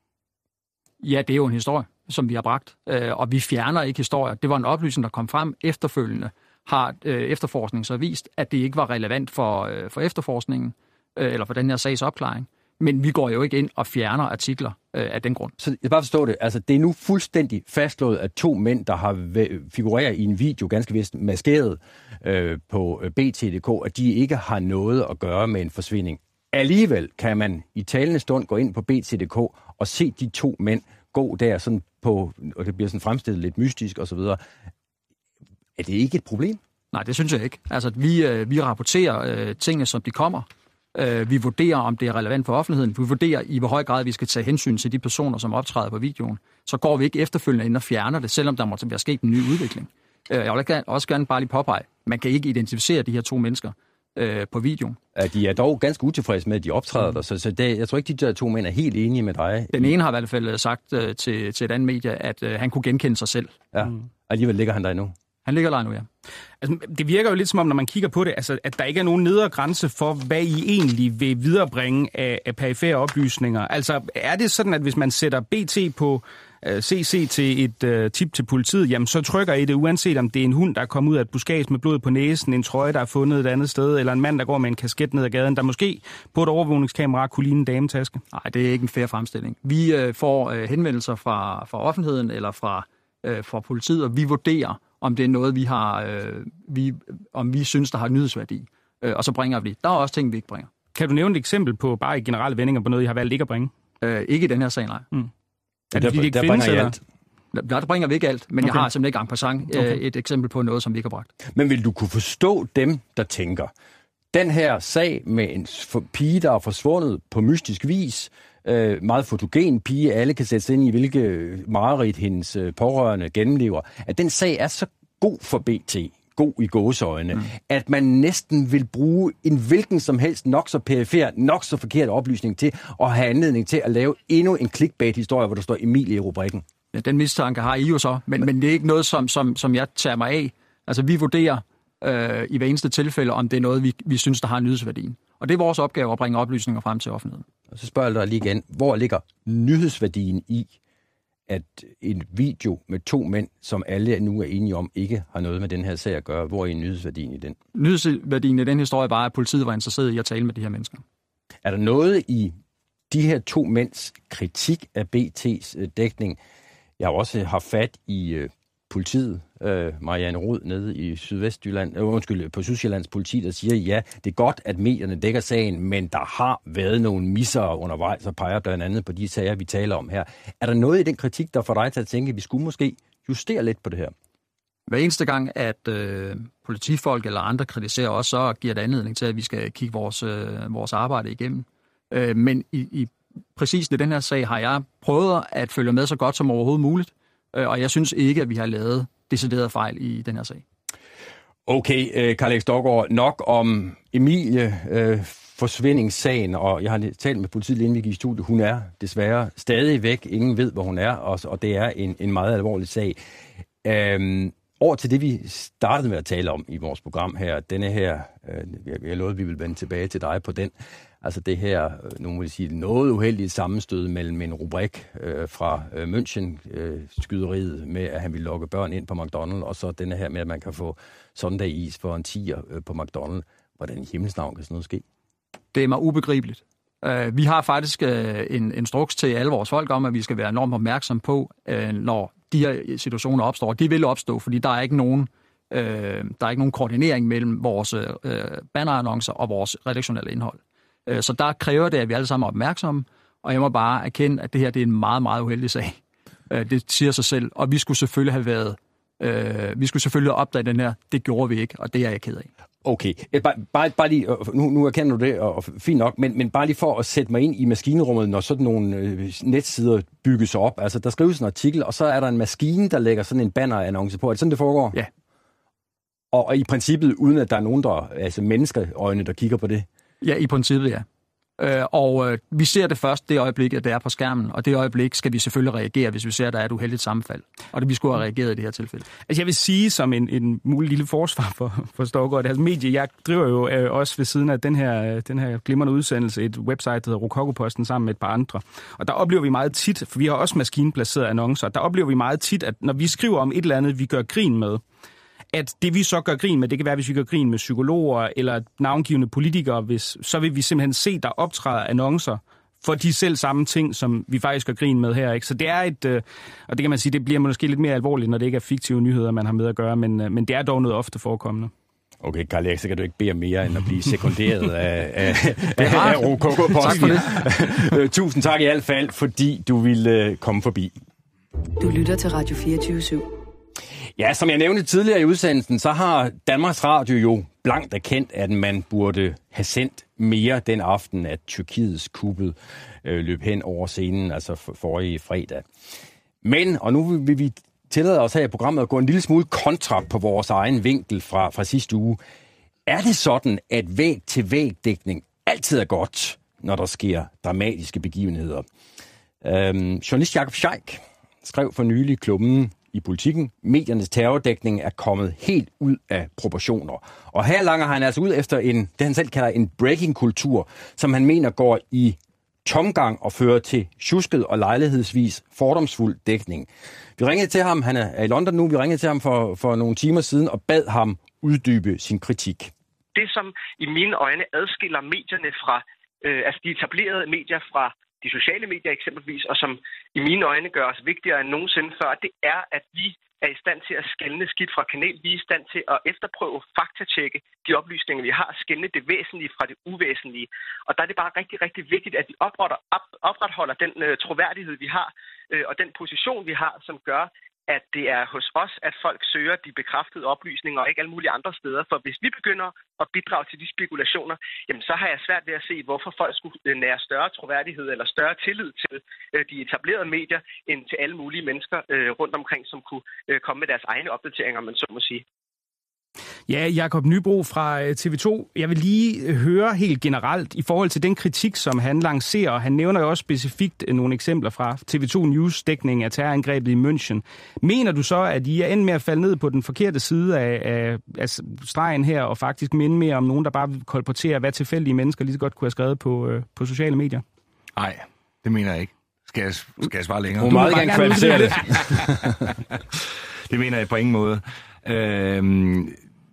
Ja, det er jo en historie, som vi har bragt, øh, og vi fjerner ikke historier. Det var en oplysning, der kom frem efterfølgende, har øh, efterforskningen så vist, at det ikke var relevant for, øh, for efterforskningen, øh, eller for den her sags opklaring. Men vi går jo ikke ind og fjerner artikler øh, af den grund. Så jeg bare forstå det. Altså, det er nu fuldstændig fastslået, at to mænd, der har figureret i en video, ganske vist maskeret øh, på B T punktum d k, at de ikke har noget at gøre med en forsvinding. Alligevel kan man i talende stund gå ind på B T punktum d k og se de to mænd gå der sådan på, og det bliver sådan fremstillet lidt mystisk osv. Er det ikke et problem? Nej, det synes jeg ikke. Altså, vi, øh, vi rapporterer øh, tingene, som de kommer. Øh, vi vurderer, om det er relevant for offentligheden. Vi vurderer, i hvor høj grad vi skal tage hensyn til de personer, som optræder på videoen. Så går vi ikke efterfølgende ind og fjerner det, selvom der måtte være sket en ny udvikling. Øh, jeg vil også gerne bare lige påpege, man kan ikke identificere de her to mennesker øh, på videoen. Ja, de er dog ganske utilfredse med, at de optræder mm. der, så, så det, jeg tror ikke, de der to mænd er helt enige med dig. Den ene har i hvert fald sagt øh, til, til et andet medie, at øh, han kunne genkende sig selv. Ja, mm. alligevel ligger han der endnu. Han ligger der nu, ja. Altså, det virker jo lidt som om, når man kigger på det, altså, at der ikke er nogen nedre grænse for, hvad I egentlig vil viderebringe af, af perifære oplysninger. Altså, er det sådan, at hvis man sætter B T på uh, C C til et uh, tip til politiet, jamen så trykker I det, uanset om det er en hund, der er kommet ud af et buskage med blod på næsen, en trøje, der er fundet et andet sted, eller en mand, der går med en kasket ned ad gaden, der måske på et overvågningskamera kunne ligne en dametaske? Nej, det er ikke en fair fremstilling. Vi uh, får uh, henvendelser fra, fra offentligheden eller fra, uh, fra politiet, og vi vurderer, om det er noget, vi har, øh, vi, om vi synes, der har nyhedsværdi. Øh, og så bringer vi det. Der er også ting, vi ikke bringer. Kan du nævne et eksempel på bare i generelle vendinger på noget, I har valgt ikke at bringe? Øh, ikke i den her sag, nej. Mm. Er det, fordi det ikke der findes, bringer I eller? alt. Der bringer vi ikke alt, men okay. Jeg har simpelthen ikke en passant okay. et eksempel på noget, som vi ikke har bragt. Men vil du kunne forstå dem, der tænker, den her sag med en pige, der er forsvundet på mystisk vis, øh, meget fotogen pige, alle kan sætte sig ind i, hvilke mareridt hendes øh, pårørende gennemlever, at den sag er så god for B T, god i gåseøjne, mm. at man næsten vil bruge en hvilken som helst nok så perifer, nok så forkert oplysning til at have anledning til at lave endnu en clickbait-historie, hvor der står Emilie i rubrikken. Ja, den mistanke har I jo så, men, men, men det er ikke noget, som, som, som jeg tager mig af. Altså, vi vurderer øh, i hver eneste tilfælde, om det er noget, vi, vi synes, der har nyhedsværdien. Og det er vores opgave at bringe oplysninger frem til offentligheden. Og så spørger jeg dig lige igen, hvor ligger nyhedsværdien i, at en video med to mænd, som alle nu er enige om, ikke har noget med den her sag at gøre? Hvor er nyhedsværdien i den? Nyhedsværdien i den historie var, at politiet var interesseret i at tale med de her mennesker. Er der noget i de her to mænds kritik af B T's dækning? Jeg har også haft fat i øh, politiet, øh, Marianne Rod nede i Sydvestjylland, øh, undskyld, på Sydsjællands politi, der siger, ja, det er godt, at medierne dækker sagen, men der har været nogle misser undervejs, og peger blandt andet på de sager, vi taler om her. Er der noget i den kritik, der får dig til at tænke, at vi skulle måske justere lidt på det her? Hver eneste gang, at øh, politifolk eller andre kritiserer os, så giver det anledning til, at vi skal kigge vores, øh, vores arbejde igennem. Øh, men i, i præcis i den her sag har jeg prøvet at følge med så godt som overhovedet muligt, øh, og jeg synes ikke, at vi har lavet decideret fejl i den her sag. Okay, Karl Erik Stokgaard, nok om Emilie øh, forsvindingssagen, og jeg har talt med politiet, inden vi gik i studiet. Hun er desværre stadig væk. Ingen ved, hvor hun er, og, og det er en, en meget alvorlig sag. Øhm, over til det, vi startede med at tale om i vores program her. Denne her, øh, jeg lovede, at vi vil vende tilbage til dig på den. Altså det her, nu må jeg sige, noget uheldigt sammenstød mellem en rubrik øh, fra øh, München-skyderiet øh, med, at han vil lokke børn ind på McDonald's, og så denne her med, at man kan få søndag-is for en tier øh, på McDonald's. Hvordan i himlens navn kan sådan noget ske? Det er mig ubegribeligt. Uh, vi har faktisk uh, en instruks til alle vores folk om, at vi skal være enormt opmærksom på, uh, når de her situationer opstår. De vil opstå, fordi der er ikke nogen, uh, der er ikke nogen koordinering mellem vores uh, bannerannoncer og vores redaktionelle indhold. Uh, så der kræver det, at vi alle sammen er opmærksomme, og jeg må bare erkende, at det her det er en meget, meget uheldig sag. Uh, det siger sig selv, og vi skulle selvfølgelig have været, uh, vi skulle selvfølgelig have opdaget den her. Det gjorde vi ikke, og det er jeg ked af. Okay, bare, bare, bare lige, nu, nu erkender du det, og fint nok, men, men bare lige for at sætte mig ind i maskinrummet, når sådan nogle øh, netsider bygges op. Altså, der skrives en artikel, og så er der en maskine, der lægger sådan en bannerannonce på. Er det sådan, det foregår? Ja. Og, og i princippet, uden at der er nogen, der, altså menneskeøjne, der kigger på det? Ja, i princippet, ja. Øh, og øh, vi ser det først det øjeblik, at det er på skærmen, og det øjeblik skal vi selvfølgelig reagere, hvis vi ser, at der er et uheldigt sammenfald. Og det vi skulle have reageret i det her tilfælde. Altså jeg vil sige som en, en mulig lille forsvar for, for Stokgaard, altså medie, jeg driver jo øh, også ved siden af den her, den her glimrende udsendelse, et website, der hedder Rokokoposten, sammen med et par andre. Og der oplever vi meget tit, for vi har også maskinplacerede annoncer, der oplever vi meget tit, at når vi skriver om et eller andet, vi gør grin med, at det vi så gør grin med, det kan være, hvis vi gør grin med psykologer eller navngivende politikere, hvis, så vil vi simpelthen se, der optræder annoncer for de selv samme ting, som vi faktisk gør grin med her. Ikke? Så det er et, øh, og det kan man sige, det bliver måske lidt mere alvorligt, når det ikke er fiktive nyheder, man har med at gøre, men, øh, men det er dog noget ofte forekommende. Okay, Karl Erik, så kan du ikke bede om mere, end at blive sekunderet af, af, af, af Rokokoposten. Tak for det. Tusind tak i hvert fald, fordi du ville komme forbi. Du lytter til Radio fireogtyve syv. Ja, som jeg nævnte tidligere i udsendelsen, så har Danmarks Radio jo blankt erkendt, at man burde have sendt mere den aften, at Tyrkiets kuppel øh, løb hen over scenen, altså for, forrige fredag. Men, og nu vil vi tillade os her i programmet at gå en lille smule kontra på vores egen vinkel fra, fra sidste uge. Er det sådan, at væg-til-væg-dækning altid er godt, når der sker dramatiske begivenheder? Øhm, journalist Jakob Scheik skrev for nylig klummen i Politikken. Mediernes terrordækning er kommet helt ud af proportioner. Og her langer han altså ud efter en, det han selv kalder en breaking-kultur, som han mener går i tomgang og fører til tjusket og lejlighedsvis fordomsfuld dækning. Vi ringede til ham, han er i London nu, vi ringede til ham for, for nogle timer siden og bad ham uddybe sin kritik. Det, som i mine øjne adskiller medierne fra, øh, altså de etablerede medier fra de sociale medier eksempelvis, og som i mine øjne gør os vigtigere end nogensinde før, det er, at vi er i stand til at skelne skidt fra kanel. Vi er i stand til at efterprøve, faktatjekke de oplysninger, vi har, skelne det væsentlige fra det uvæsentlige. Og der er det bare rigtig, rigtig vigtigt, at vi opretholder den øh, troværdighed, vi har øh, og den position, vi har, som gør, at det er hos os, at folk søger de bekræftede oplysninger, og ikke alle mulige andre steder. For hvis vi begynder at bidrage til de spekulationer, jamen så har jeg svært ved at se, hvorfor folk skulle nære større troværdighed eller større tillid til øh, de etablerede medier, end til alle mulige mennesker øh, rundt omkring, som kunne øh, komme med deres egne opdateringer, man så må sige. Ja, Jakob Nybro fra T V to. Jeg vil lige høre helt generelt i forhold til den kritik, som han lancerer. Han nævner jo også specifikt nogle eksempler fra T V to News dækning af terrorangrebet i München. Mener du så, at I er endt med at falde ned på den forkerte side af, af, af stregen her, og faktisk minde mere om nogen, der bare vil kolportere, hvad tilfældige mennesker lige så godt kunne have skrevet på, øh, på sociale medier? Nej, det mener jeg ikke. Skal jeg, skal jeg svare længere? Du må meget gerne kvalificere det. Det mener jeg på ingen måde. Øhm,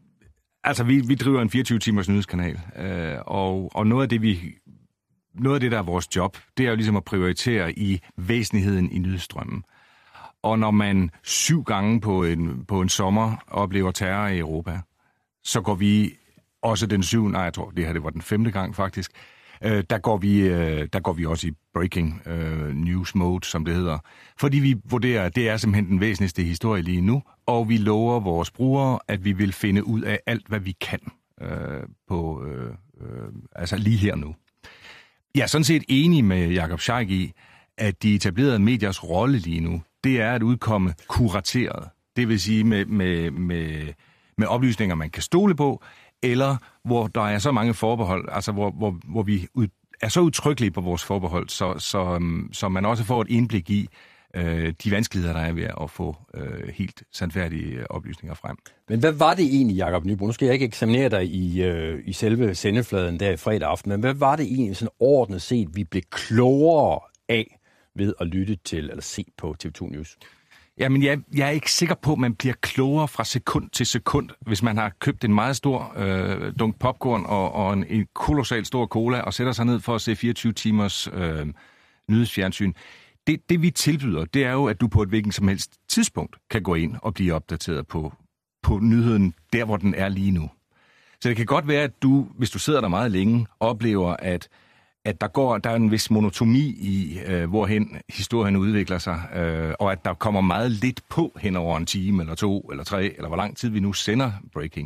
altså, vi, vi driver en fireogtyve timers nyhedskanal, øh, og, og noget af det, vi, noget af det, der er vores job, det er jo ligesom at prioritere i væsentligheden i nyhedsstrømmen. Og når man syv gange på en, på en sommer oplever terror i Europa, så går vi også den syvende, nej, jeg tror, det her det var den femte gang faktisk, øh, der, går vi, øh, der går vi også i breaking øh, news mode, som det hedder. Fordi vi vurderer, at det er simpelthen den væsentligste historie lige nu, og vi lover vores brugere, at vi vil finde ud af alt, hvad vi kan øh, på, øh, øh, altså lige her nu. Jeg er sådan set enig med Jakob Scheik i, at de etablerede mediers rolle lige nu, det er at udkomme kurateret. Det vil sige med, med, med, med oplysninger, man kan stole på, eller hvor der er så mange forbehold, altså hvor, hvor, hvor vi ud, er så udtrykkelige på vores forbehold, så, så, så man også får et indblik i øh, de vanskeligheder, der er ved at få øh, helt sandfærdige oplysninger frem. Men hvad var det egentlig, Jakob Nybro? Nu skal jeg ikke eksaminere dig i, øh, i selve sendefladen der i fredag aften, men hvad var det egentlig sådan ordnet set, vi blev klogere af ved at lytte til eller se på T V to News? Jamen, jeg, jeg er ikke sikker på, at man bliver klogere fra sekund til sekund, hvis man har købt en meget stor øh, dunk popcorn og, og en, en kolossalt stor cola og sætter sig ned for at se fireogtyve timers øh, nyhedsfjernsyn. Det, det vi tilbyder, det er jo, at du på et hvilken som helst tidspunkt kan gå ind og blive opdateret på, på nyheden der, hvor den er lige nu. Så det kan godt være, at du, hvis du sidder der meget længe, oplever, at at der går der er en vis monotoni i, øh, hvorhen historien udvikler sig, øh, og at der kommer meget lidt på hen over en time, eller to, eller tre, eller hvor lang tid vi nu sender breaking.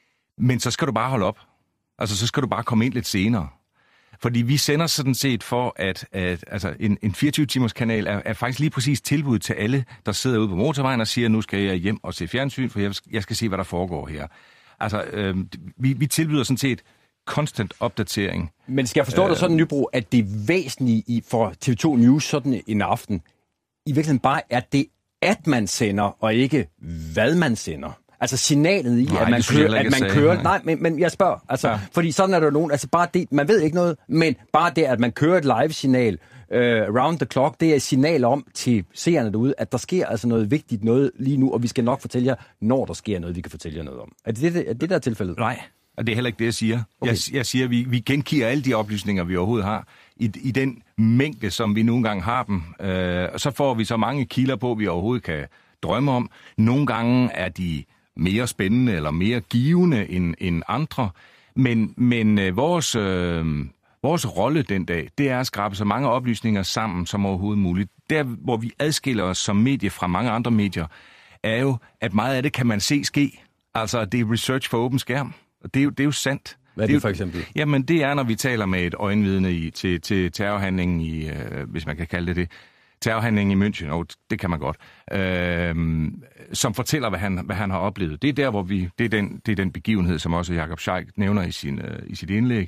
Men så skal du bare holde op. Altså, så skal du bare komme ind lidt senere. Fordi vi sender sådan set for, at, at altså, en, en fireogtyve timers kanal er, er faktisk lige præcis tilbud til alle, der sidder ude på motorvejen og siger, nu skal jeg hjem og se fjernsyn, for jeg, jeg skal se, hvad der foregår her. Altså, øh, vi, vi tilbyder sådan set konstant opdatering. Men skal jeg forstå dig sådan, Nybro, at det væsentlige i, for T V to News sådan en aften, i virkeligheden bare er det, at man sender, og ikke hvad man sender? Altså signalet i, nej, at man kører, at man kører... Nej, nej men, men jeg spørger, altså, ja. Fordi sådan er der nogen, altså bare det, man ved ikke noget, men bare det, at man kører et live-signal uh, round the clock, det er et signal om til seerne derude, at der sker altså noget vigtigt noget lige nu, og vi skal nok fortælle jer, når der sker noget, vi kan fortælle jer noget om. Er det det, er det der tilfældet? Nej. Og det er heller ikke det, jeg siger. Okay. Jeg, jeg siger, at vi, vi gengiver alle de oplysninger, vi overhovedet har, i, i den mængde, som vi nogle gange har dem. Øh, og så får vi så mange kilder på, vi overhovedet kan drømme om. Nogle gange er de mere spændende eller mere givende end, end andre. Men, men øh, vores, øh, vores rolle den dag, det er at skrabe så mange oplysninger sammen som overhovedet muligt. Der, hvor vi adskiller os som medie fra mange andre medier, er jo, at meget af det kan man se ske. Altså, det er research for åben skærm. Det er, jo, det er jo sandt. Hvad er det, det for eksempel? Jamen, det er, når vi taler med et øjenvidne i, til, til terrorhandlingen i, øh, hvis man kan kalde det det, terrorhandlingen i München, og det kan man godt, øh, som fortæller, hvad han, hvad han har oplevet. Det er der, hvor vi, det er den, det er den begivenhed, som også Jakob Scheik nævner i, sin, øh, i sit indlæg,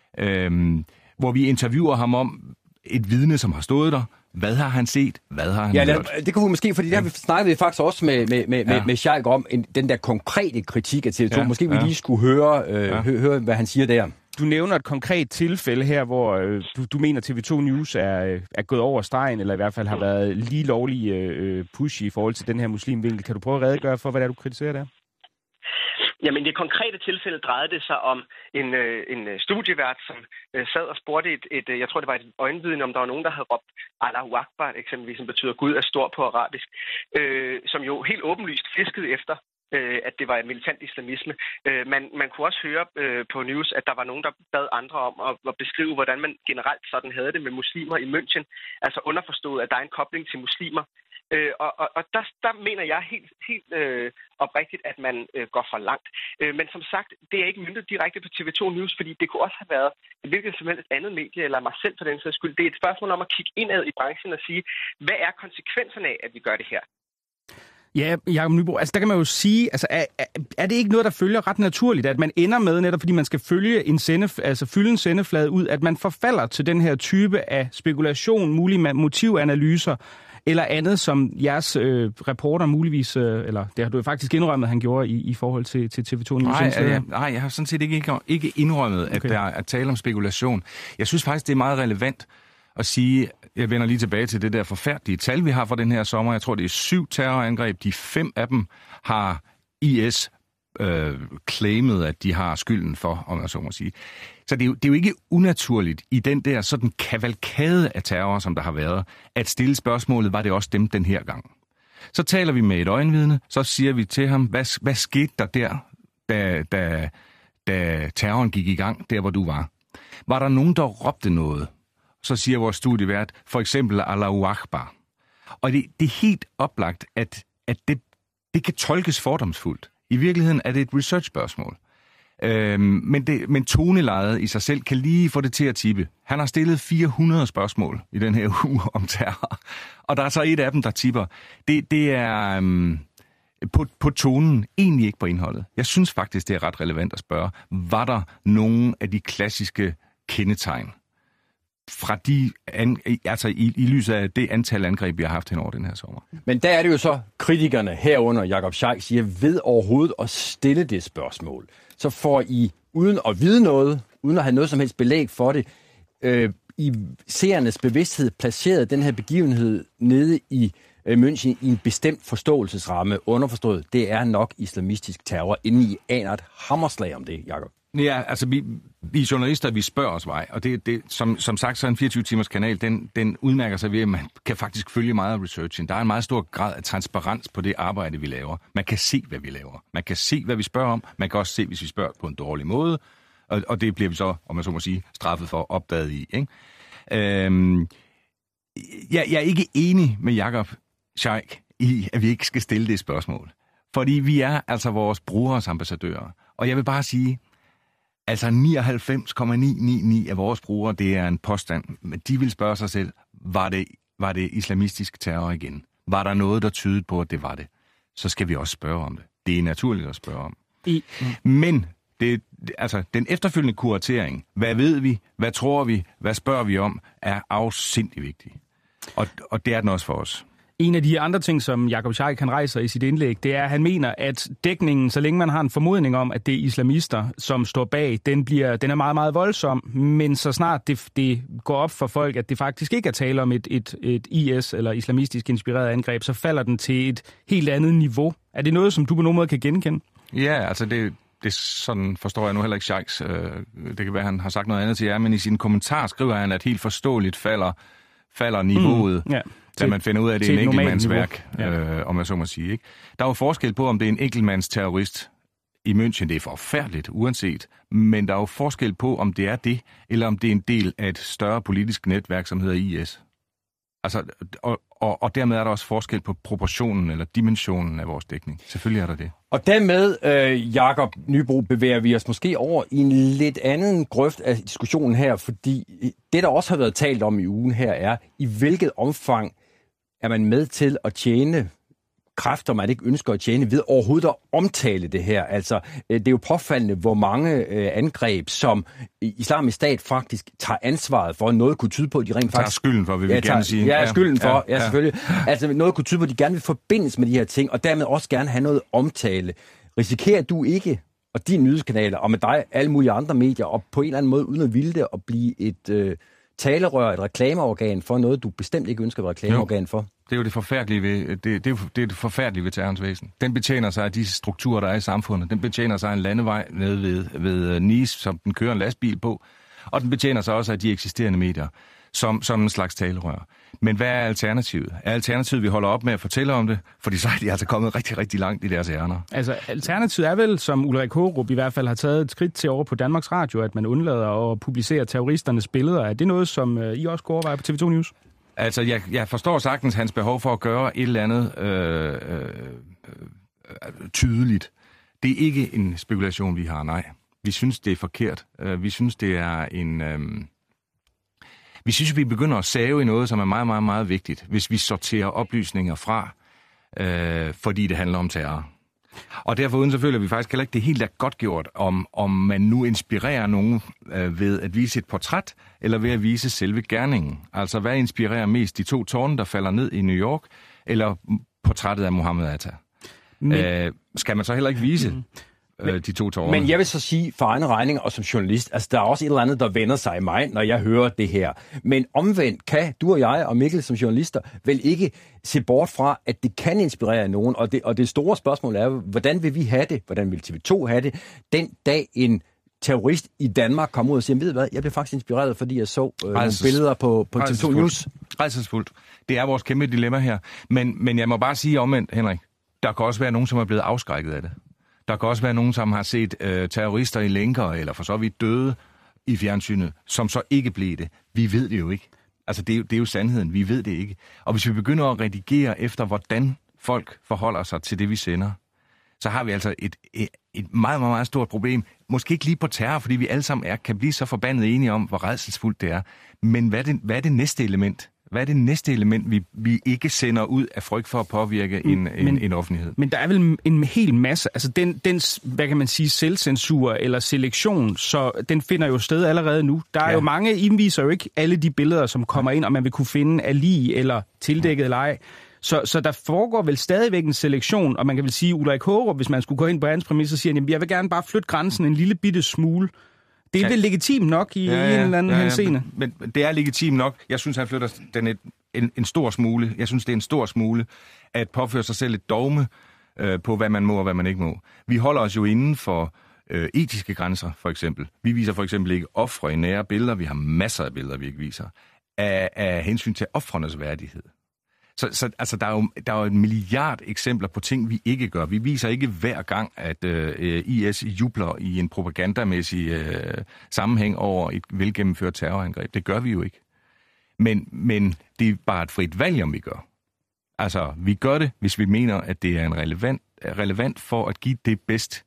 øh, hvor vi interviewer ham om et vidne, som har stået der. Hvad har han set? Hvad har han ja, hørt? Det kunne vi måske, fordi der vi snakkede vi faktisk også med, med, med, ja. med Scheik om en, den der konkrete kritik af T V to. Ja, måske vi ja. lige skulle høre, øh, ja. hø, høre, hvad han siger der. Du nævner et konkret tilfælde her, hvor øh, du, du mener, T V to News er, er gået over stregen, eller i hvert fald har været lige lovlig øh, pushy i forhold til den her muslimvinkel. Kan du prøve at redegøre for, hvad det er, du kritiserer der? Jamen, i det konkrete tilfælde drejede det sig om en, øh, en studievært, som øh, sad og spurgte et, et, jeg tror det var et øjenvidne, om der var nogen, der havde råbt Allahu Akbar, eksempelvis, som betyder Gud er stor på arabisk, øh, som jo helt åbenlyst fiskede efter øh, at det var militant islamisme. Øh, man, man kunne også høre øh, på news, at der var nogen, der bad andre om at, at beskrive, hvordan man generelt sådan havde det med muslimer i München. Altså underforstået, at der er en kobling til muslimer. Øh, og og, og der, der mener jeg helt, helt øh, oprigtigt, at man øh, går for langt. Øh, men som sagt, det er ikke myntet direkte på T V to News, fordi det kunne også have været et hvilket som helst andet medie, eller mig selv for den sags skyld. Det er et spørgsmål om at kigge indad i branchen og sige, hvad er konsekvenserne af, at vi gør det her? Ja, Jacob Nybo, altså der kan man jo sige, altså er, er det ikke noget, der følger ret naturligt, at man ender med, netop fordi man skal følge en sende, altså fylde en sendeflade ud, at man forfalder til den her type af spekulation, mulige motivanalyser, eller andet, som jeres øh, reporter muligvis, øh, eller det har du jo faktisk indrømmet, han gjorde i, i forhold til, til T V to News? Nej, jeg, nej, jeg har sådan set ikke, ikke, ikke indrømmet, at okay. der er tale om spekulation. Jeg synes faktisk, det er meget relevant at sige, jeg vender lige tilbage til det der forfærdelige tal, vi har for den her sommer. Jeg tror, det er syv terrorangreb. De fem af dem har I S øh, claimet, at de har skylden for, om jeg så må sige. Så det er, jo, det er jo ikke unaturligt i den der sådan kavalkade af terror, som der har været, at stille spørgsmålet, var det også dem den her gang? Så taler vi med et øjenvidne, så siger vi til ham, hvad, hvad skete der der, da, da, da terroren gik i gang, der hvor du var? Var der nogen, der råbte noget? Så siger vores studievært, for eksempel Allahu Akbar. Og det, det er helt oplagt, at, at det, det kan tolkes fordomsfuldt. I virkeligheden er det et research-spørgsmål. Øhm, men, det, men tonelejet i sig selv kan lige få det til at tippe. Han har stillet fire hundrede spørgsmål i den her uge om terror. Og der er så et af dem, der tipper. Det, det er øhm, på, på tonen, egentlig ikke på indholdet. Jeg synes faktisk, det er ret relevant at spørge, var der nogen af de klassiske kendetegn fra de, an, altså i, i lyset af det antal angreb, vi har haft hen over den her sommer. Men der er det jo så, kritikerne herunder Jakob Schaik siger, ved overhovedet at stille det spørgsmål. Så får I, uden at vide noget, uden at have noget som helst belæg for det, øh, i seernes bevidsthed placeret den her begivenhed nede i øh, München i en bestemt forståelsesramme, underforstået, det er nok islamistisk terror, inden I aner et hammerslag om det, Jakob. Ja, altså vi, vi journalister, vi spørger os vej, og det, det som, som sagt, så en fireogtyve timers kanal, den, den udmærker sig ved, at man kan faktisk følge meget af researchen. Der er en meget stor grad af transparens på det arbejde, vi laver. Man kan se, hvad vi laver. Man kan se, hvad vi spørger om. Man kan også se, hvis vi spørger på en dårlig måde, og, og det bliver vi så, om man så må sige, straffet for opdaget i. Ikke? Øhm, jeg, jeg er ikke enig med Jakob Schaik i, at vi ikke skal stille det spørgsmål. Fordi vi er altså vores brugers ambassadører. Og jeg vil bare sige, altså nioghalvfems komma ni ni ni af vores brugere, det er en påstand. Men de vil spørge sig selv, var det, var det islamistisk terror igen? Var der noget, der tydede på, at det var det? Så skal vi også spørge om det. Det er naturligt at spørge om. I, mm. Men det, altså, den efterfølgende kuratering, hvad ved vi, hvad tror vi, hvad spørger vi om, er afsindig vigtig. Og, og det er den også for os. En af de andre ting, som Jakob Schaik kan rejser i sit indlæg, det er, at han mener, at dækningen, så længe man har en formodning om, at det er islamister, som står bag, den, bliver, den er meget, meget voldsom. Men så snart det, det går op for folk, at det faktisk ikke er tale om et, et, et I S eller islamistisk inspireret angreb, så falder den til et helt andet niveau. Er det noget, som du på nogen måde kan genkende? Ja, altså det, det sådan forstår jeg nu heller ikke Scheiks. Det kan være, han har sagt noget andet til jer, men i sin kommentar skriver han, at helt forståeligt falder, falder niveauet. Mm, ja. Da man finder ud af, at det er en enkeltmandsværk, ja. øh, om jeg så må sige. Ikke? Der er jo forskel på, om det er en enkeltmandsterrorist i München. Det er forfærdeligt, uanset. Men der er jo forskel på, om det er det, eller om det er en del af et større politisk netværk, som hedder I S. Altså, og, og, og dermed er der også forskel på proportionen eller dimensionen af vores dækning. Selvfølgelig er der det. Og dermed, øh, Jakob Nybro, bevæger vi os måske over i en lidt anden grøft af diskussionen her, fordi det, der også har været talt om i ugen her, er, i hvilket omfang er man med til at tjene kræfter, man ikke ønsker at tjene, ved overhovedet at omtale det her. Altså, det er jo påfaldende, hvor mange øh, angreb, som Islamisk Stat faktisk tager ansvaret for. Noget kunne tyde på, at de rent faktisk... Tager skylden for, vil vi ja, tager, gerne sige. Ja, skylden for, ja, ja, ja selvfølgelig. Ja. Altså, noget kunne tyde på, at de gerne vil forbindes med de her ting, og dermed også gerne have noget omtale. Risikerer du ikke, og dine nyhedskanaler, og med dig, alle mulige andre medier, og på en eller anden måde, uden at ville det, at blive et øh, talerør, et reklameorgan for noget, du bestemt ikke ønsker et reklameorgan jo. for? Det er jo det forfærdelige ved, det, det er jo, det er det forfærdelige ved terrorens væsen. Den betjener sig af de strukturer, der er i samfundet. Den betjener sig af en landevej nede ved, ved Nice, som den kører en lastbil på. Og den betjener sig også af de eksisterende medier. som, som en slags talerør. Men hvad er alternativet? Er alternativet, vi holder op med at fortælle om det? Fordi så er de altså kommet rigtig, rigtig langt i deres ærner. Altså, alternativet er vel, som Ulrik Hårup i hvert fald har taget et skridt til over på Danmarks Radio, at man undlader at publicere terroristernes billeder. Er det noget, som I også går overveje på T V to News? Altså, jeg, jeg forstår sagtens hans behov for at gøre et eller andet øh, øh, øh, tydeligt. Det er ikke en spekulation, vi har, nej. Vi synes, det er forkert. Vi synes, det er en... Øh, vi synes, vi begynder at save i noget, som er meget, meget, meget vigtigt, hvis vi sorterer oplysninger fra, øh, fordi det handler om terror. Og derfor uden selvfølgelig, at vi faktisk heller ikke det helt er godt gjort, om, om man nu inspirerer nogen øh, ved at vise et portræt, eller ved at vise selve gerningen. Altså, hvad inspirerer mest? De to tårne, der falder ned i New York, eller portrættet af Mohammed Atta? Men... Øh, skal man så heller ikke vise... Mm. Men, de to tårne. Men jeg vil så sige, for egen regning og som journalist, altså der er også et eller andet, der vender sig i mig, når jeg hører det her. Men omvendt kan du og jeg og Mikkel som journalister vel ikke se bort fra, at det kan inspirere nogen. Og det, og det store spørgsmål er, hvordan vil vi have det? Hvordan vil T V to have det? Den dag en terrorist i Danmark kommer ud og siger, ved du hvad, jeg blev faktisk inspireret, fordi jeg så øh, nogle billeder på, på T V to News. Rædselsfuldt. Det er vores kæmpe dilemma her. Men, men jeg må bare sige omvendt, Henrik, der kan også være nogen, som er blevet afskrækket af det. Der kan også være nogen, som har set øh, terrorister i lænker, eller for så vidt døde i fjernsynet, som så ikke blev det. Vi ved det jo ikke. Altså, det er, det er jo sandheden. Vi ved det ikke. Og hvis vi begynder at redigere efter, hvordan folk forholder sig til det, vi sender, så har vi altså et, et, et meget, meget, meget stort problem. Måske ikke lige på terror, fordi vi alle sammen er, kan blive så forbandet enige om, hvor rædselsfuldt det er. Men hvad er det, hvad er det næste element? Hvad er det næste element, vi, vi ikke sender ud af frygt for at påvirke en, men, en, en offentlighed? Men der er vel en hel masse, altså den, den, hvad kan man sige, selvcensur eller selektion, så den finder jo sted allerede nu. Der er ja. jo mange, I viser jo ikke alle de billeder, som kommer ind, og man vil kunne finde af lig eller tildækket ja. leg. Så, så der foregår vel stadigvæk en selektion, og man kan vel sige, Ulrik Hårup, hvis man skulle gå ind på hans præmis, så siger han, jeg vil gerne bare flytte grænsen en lille bitte smule. Det er vel legitimt nok i, ja, ja, i en eller anden ja, ja, henseende. Men, men det er legitimt nok. Jeg synes, han flytter den et, en, en stor smule. Jeg synes, det er en stor smule at påføre sig selv et dogme øh, på, hvad man må og hvad man ikke må. Vi holder os jo inden for øh, etiske grænser, for eksempel. Vi viser for eksempel ikke ofre i nære billeder. Vi har masser af billeder, vi ikke viser. Af, af hensyn til ofrenes værdighed. Så, så altså, der er jo der er jo en milliard eksempler på ting, vi ikke gør. Vi viser ikke hver gang, at øh, I S jubler i en propagandamæssig øh, sammenhæng over et velgennemført terrorangreb. Det gør vi jo ikke. Men, men det er bare et frit valg, om vi gør. Altså, vi gør det, hvis vi mener, at det er en relevant, relevant for at give det bedst,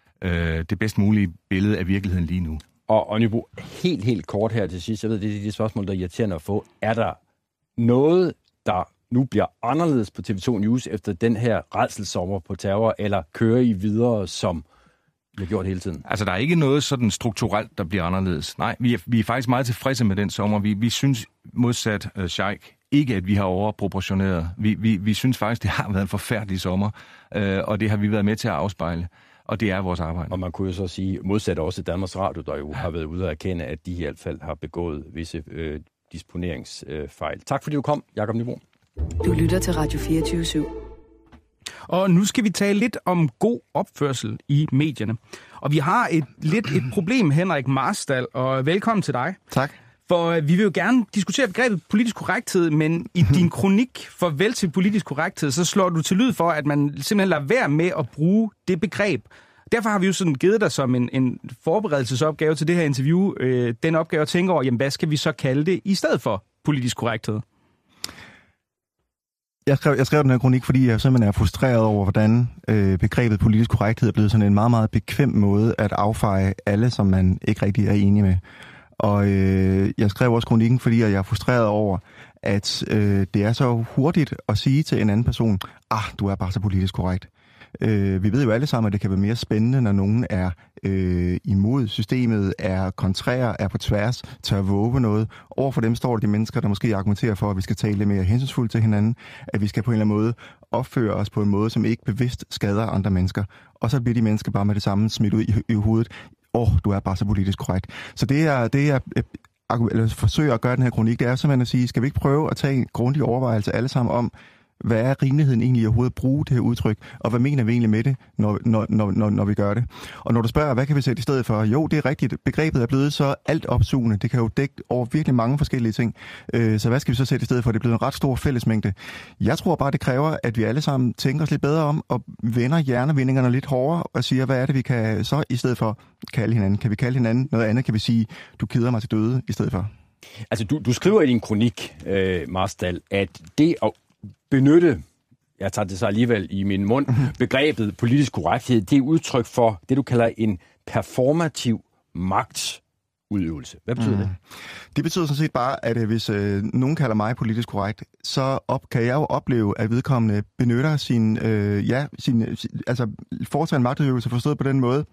øh, det bedst mulige billede af virkeligheden lige nu. Og, og Nybo, helt, helt kort her til sidst. Jeg ved, det er de spørgsmål, der er irriterende at få. Er der noget, der nu bliver anderledes på T V to News efter den her rædselssommer på terror, eller kører I videre, som vi har gjort hele tiden? Altså, der er ikke noget sådan strukturelt, der bliver anderledes. Nej, vi er, vi er faktisk meget tilfredse med den sommer. Vi, vi synes modsat uh, Sheikh ikke, at vi har overproportioneret. Vi, vi, vi synes faktisk, det har været en forfærdelig sommer, uh, og det har vi været med til at afspejle. Og det er vores arbejde. Og man kunne jo så sige, modsat også Danmarks Radio, der jo har været ude at erkende, at de i hvert fald har begået visse øh, disponeringsfejl. Øh, tak fordi du kom, Jakob Nybo. Du lytter til Radio fireogtyve syv. Og nu skal vi tale lidt om god opførsel i medierne. Og vi har et lidt et problem, Henrik Marstal, og velkommen til dig. Tak. For vi vil jo gerne diskutere begrebet politisk korrekthed, men i din kronik Farvel til politisk korrekthed, så slår du til lyd for, at man simpelthen lader være med at bruge det begreb. Derfor har vi jo sådan givet dig som en, en forberedelsesopgave til det her interview, øh, den opgave at tænke over, jamen hvad skal vi så kalde det i stedet for politisk korrekthed? Jeg skrev, jeg skrev den her kronik, fordi jeg simpelthen er frustreret over, hvordan øh, begrebet politisk korrekthed er blevet sådan en meget, meget bekvem måde at affeje alle, som man ikke rigtig er enig med. Og øh, jeg skrev også kronikken, fordi jeg er frustreret over, at øh, det er så hurtigt at sige til en anden person, ah, du er bare så politisk korrekt. Øh, vi ved jo alle sammen, at det kan være mere spændende, når nogen er øh, imod systemet, er kontrær, er på tværs, tør våge noget. Overfor dem står de mennesker, der måske argumenterer for, at vi skal tale lidt mere hensynsfuldt til hinanden, at vi skal på en eller anden måde opføre os på en måde, som ikke bevidst skader andre mennesker. Og så bliver de mennesker bare med det samme smidt ud i, i hovedet. Åh, oh, du er bare så politisk korrekt. Så det er, det er eller forsøger at gøre den her kronik, det er simpelthen at sige, skal vi ikke prøve at tage en grundig overvejelse alle sammen om, hvad er rimeligheden egentlig i overhovedet at bruge det her udtryk, og hvad mener vi egentlig med det, når, når, når, når, når vi gør det. Og når du spørger, hvad kan vi sætte i stedet for? Jo, det er rigtigt. Begrebet er blevet så alt opsugende. Det kan jo dække over virkelig mange forskellige ting. Øh, så hvad skal vi så sætte i stedet for? Det er blevet en ret stor fællesmængde. Jeg tror bare, det kræver, at vi alle sammen tænker os lidt bedre om, og vender hjernevindingerne lidt hårdere, og siger, hvad er det, vi kan så i stedet for kalde hinanden? Kan vi kalde hinanden noget andet? Kan vi sige, du keder mig til døde i stedet for? Altså, du, du skriver i din kronik, øh, Marstal, at det at benytte, jeg tager det så alligevel i min mund, begrebet politisk korrekthed, det er udtryk for det, du kalder en performativ magtudøvelse. Hvad betyder mm. det? Det betyder sådan set bare, at hvis øh, nogen kalder mig politisk korrekt, så op, kan jeg jo opleve, at vedkommende benytter sin, øh, ja, sin, altså foretager en magtudøvelse forstået på den måde,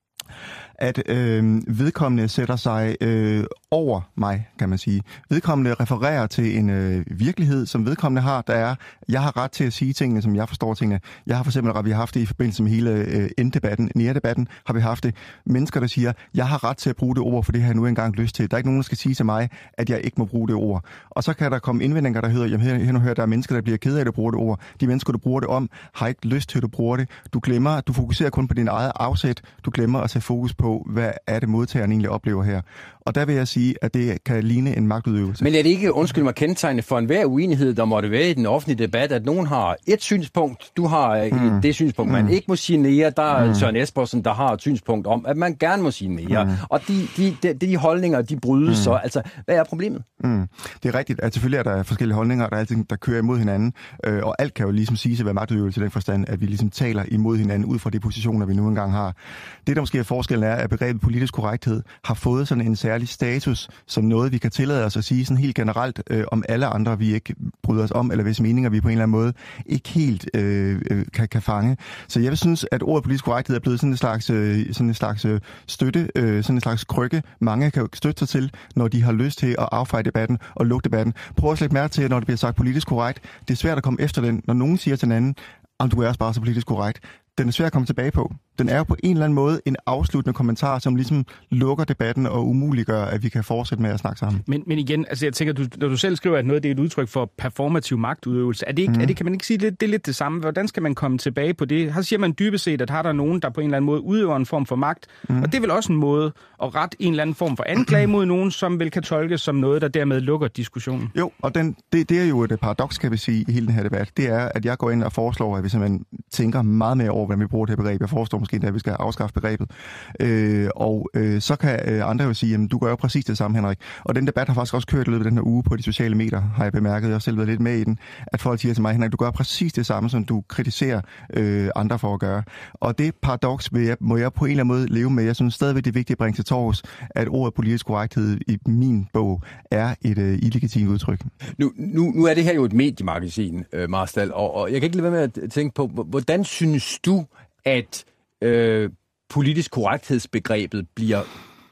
at øh, vedkommende sætter sig øh, over mig, kan man sige. Vedkommende refererer til en øh, virkelighed, som vedkommende har, der er, jeg har ret til at sige tingene, som jeg forstår tingene. Jeg har for eksempel, vi har haft det i forbindelse med hele øh, N-debatten, N I A-debatten, har vi haft det. Mennesker, der siger, jeg har ret til at bruge det ord, for det har jeg nu engang lyst til. Der er ikke nogen, der skal sige til mig, at jeg ikke må bruge det ord. Og så kan der komme indvendinger, der hedder, jamen her, her, her der er mennesker, der bliver ked af, at du bruger det ord. De mennesker, du bruger det om, har ikke lyst til, at du bruger det. Du glemmer, du fokuserer kun på din eget afsæt. Du glemmer at sætte fokus på, hvad er det modtageren egentlig oplever her. Og der vil jeg sige, at det kan ligne en magtudøvelse. Men er det ikke, undskyld mig, kendetegnende for enhver uenighed, der måtte være i den offentlige debat, at nogen har et synspunkt, du har mm. det synspunkt, man mm. ikke må sige nære, der er mm. Søren Espersen, der har et synspunkt om, at man gerne må sige nære. Mm. Og de, de, de, de holdninger, de brydes mm. så. Altså, hvad er problemet? Mm. Det er rigtigt, at selvfølgelig er der forskellige holdninger, der er altid, der kører imod hinanden, øh, og alt kan jo ligesom sige sig være magtudøvelse i den forstand, at vi ligesom taler imod hinanden ud fra de positioner, vi nu engang har. Det, der måske er forskellen, er, at begrebet politisk korrekthed har fået sådan en særlig status som noget, vi kan tillade os at sige sådan helt generelt øh, om alle andre, vi ikke bryder os om, eller hvis meninger vi på en eller anden måde ikke helt øh, øh, kan, kan fange. Så jeg vil synes, at ordet politisk korrekthed er blevet sådan en slags, øh, sådan en slags øh, støtte, øh, sådan en slags krykke, mange kan støtte sig til, når de har lyst til at affeje debatten og lukke debatten. Prøv at lægge mærke til, at når det bliver sagt politisk korrekt, det er svært at komme efter den. Når nogen siger til en anden, om du er også bare så politisk korrekt, den er svær at komme tilbage på. Den er jo på en eller anden måde en afsluttende kommentar, som ligesom lukker debatten og umuliggør, at vi kan fortsætte med at snakke sammen. Men, men igen, altså jeg tænker, du, når du selv skriver, at noget det er et udtryk for performativ magtudøvelse, er det ikke, mm. er det, kan man ikke sige, det, det er lidt det samme? Hvordan skal man komme tilbage på det? Her siger man dybest set, at har der nogen, der på en eller anden måde udøver en form for magt, mm. og det er vel også en måde at rette en eller anden form for anklage mod nogen, som vel kan tolkes som noget, der dermed lukker diskussionen. Jo, og den, det, det er jo et paradoks, kan vi sige, i hele den her debat. Det er, at jeg går ind og foreslår, at vi simpelthen tænker meget mere over, hvordan vi bruger det her begreb. Jeg foreslår måske, at vi skal afskaffe begrebet. Øh, og øh, så kan øh, andre jo sige, at du gør jo præcis det samme, Henrik. Og den debat har faktisk også kørt i løbet af den her uge på de sociale medier, har jeg bemærket. Jeg har selv været lidt med i den, at folk siger til mig, Henrik, du gør præcis det samme, som du kritiserer øh, andre for at gøre. Og det paradoks vil jeg, må jeg på en eller anden måde leve med. Jeg synes stadigvæk, det er vigtigt at bringe til torvs, at ordet politisk korrekthed i min bog er et øh, illegitimt udtryk. Nu, nu, nu er det her jo et mediemagasin, øh, Marstal, og, og jeg kan ikke lade være med at tænke på, hvordan synes du, at øh, politisk korrekthedsbegrebet bliver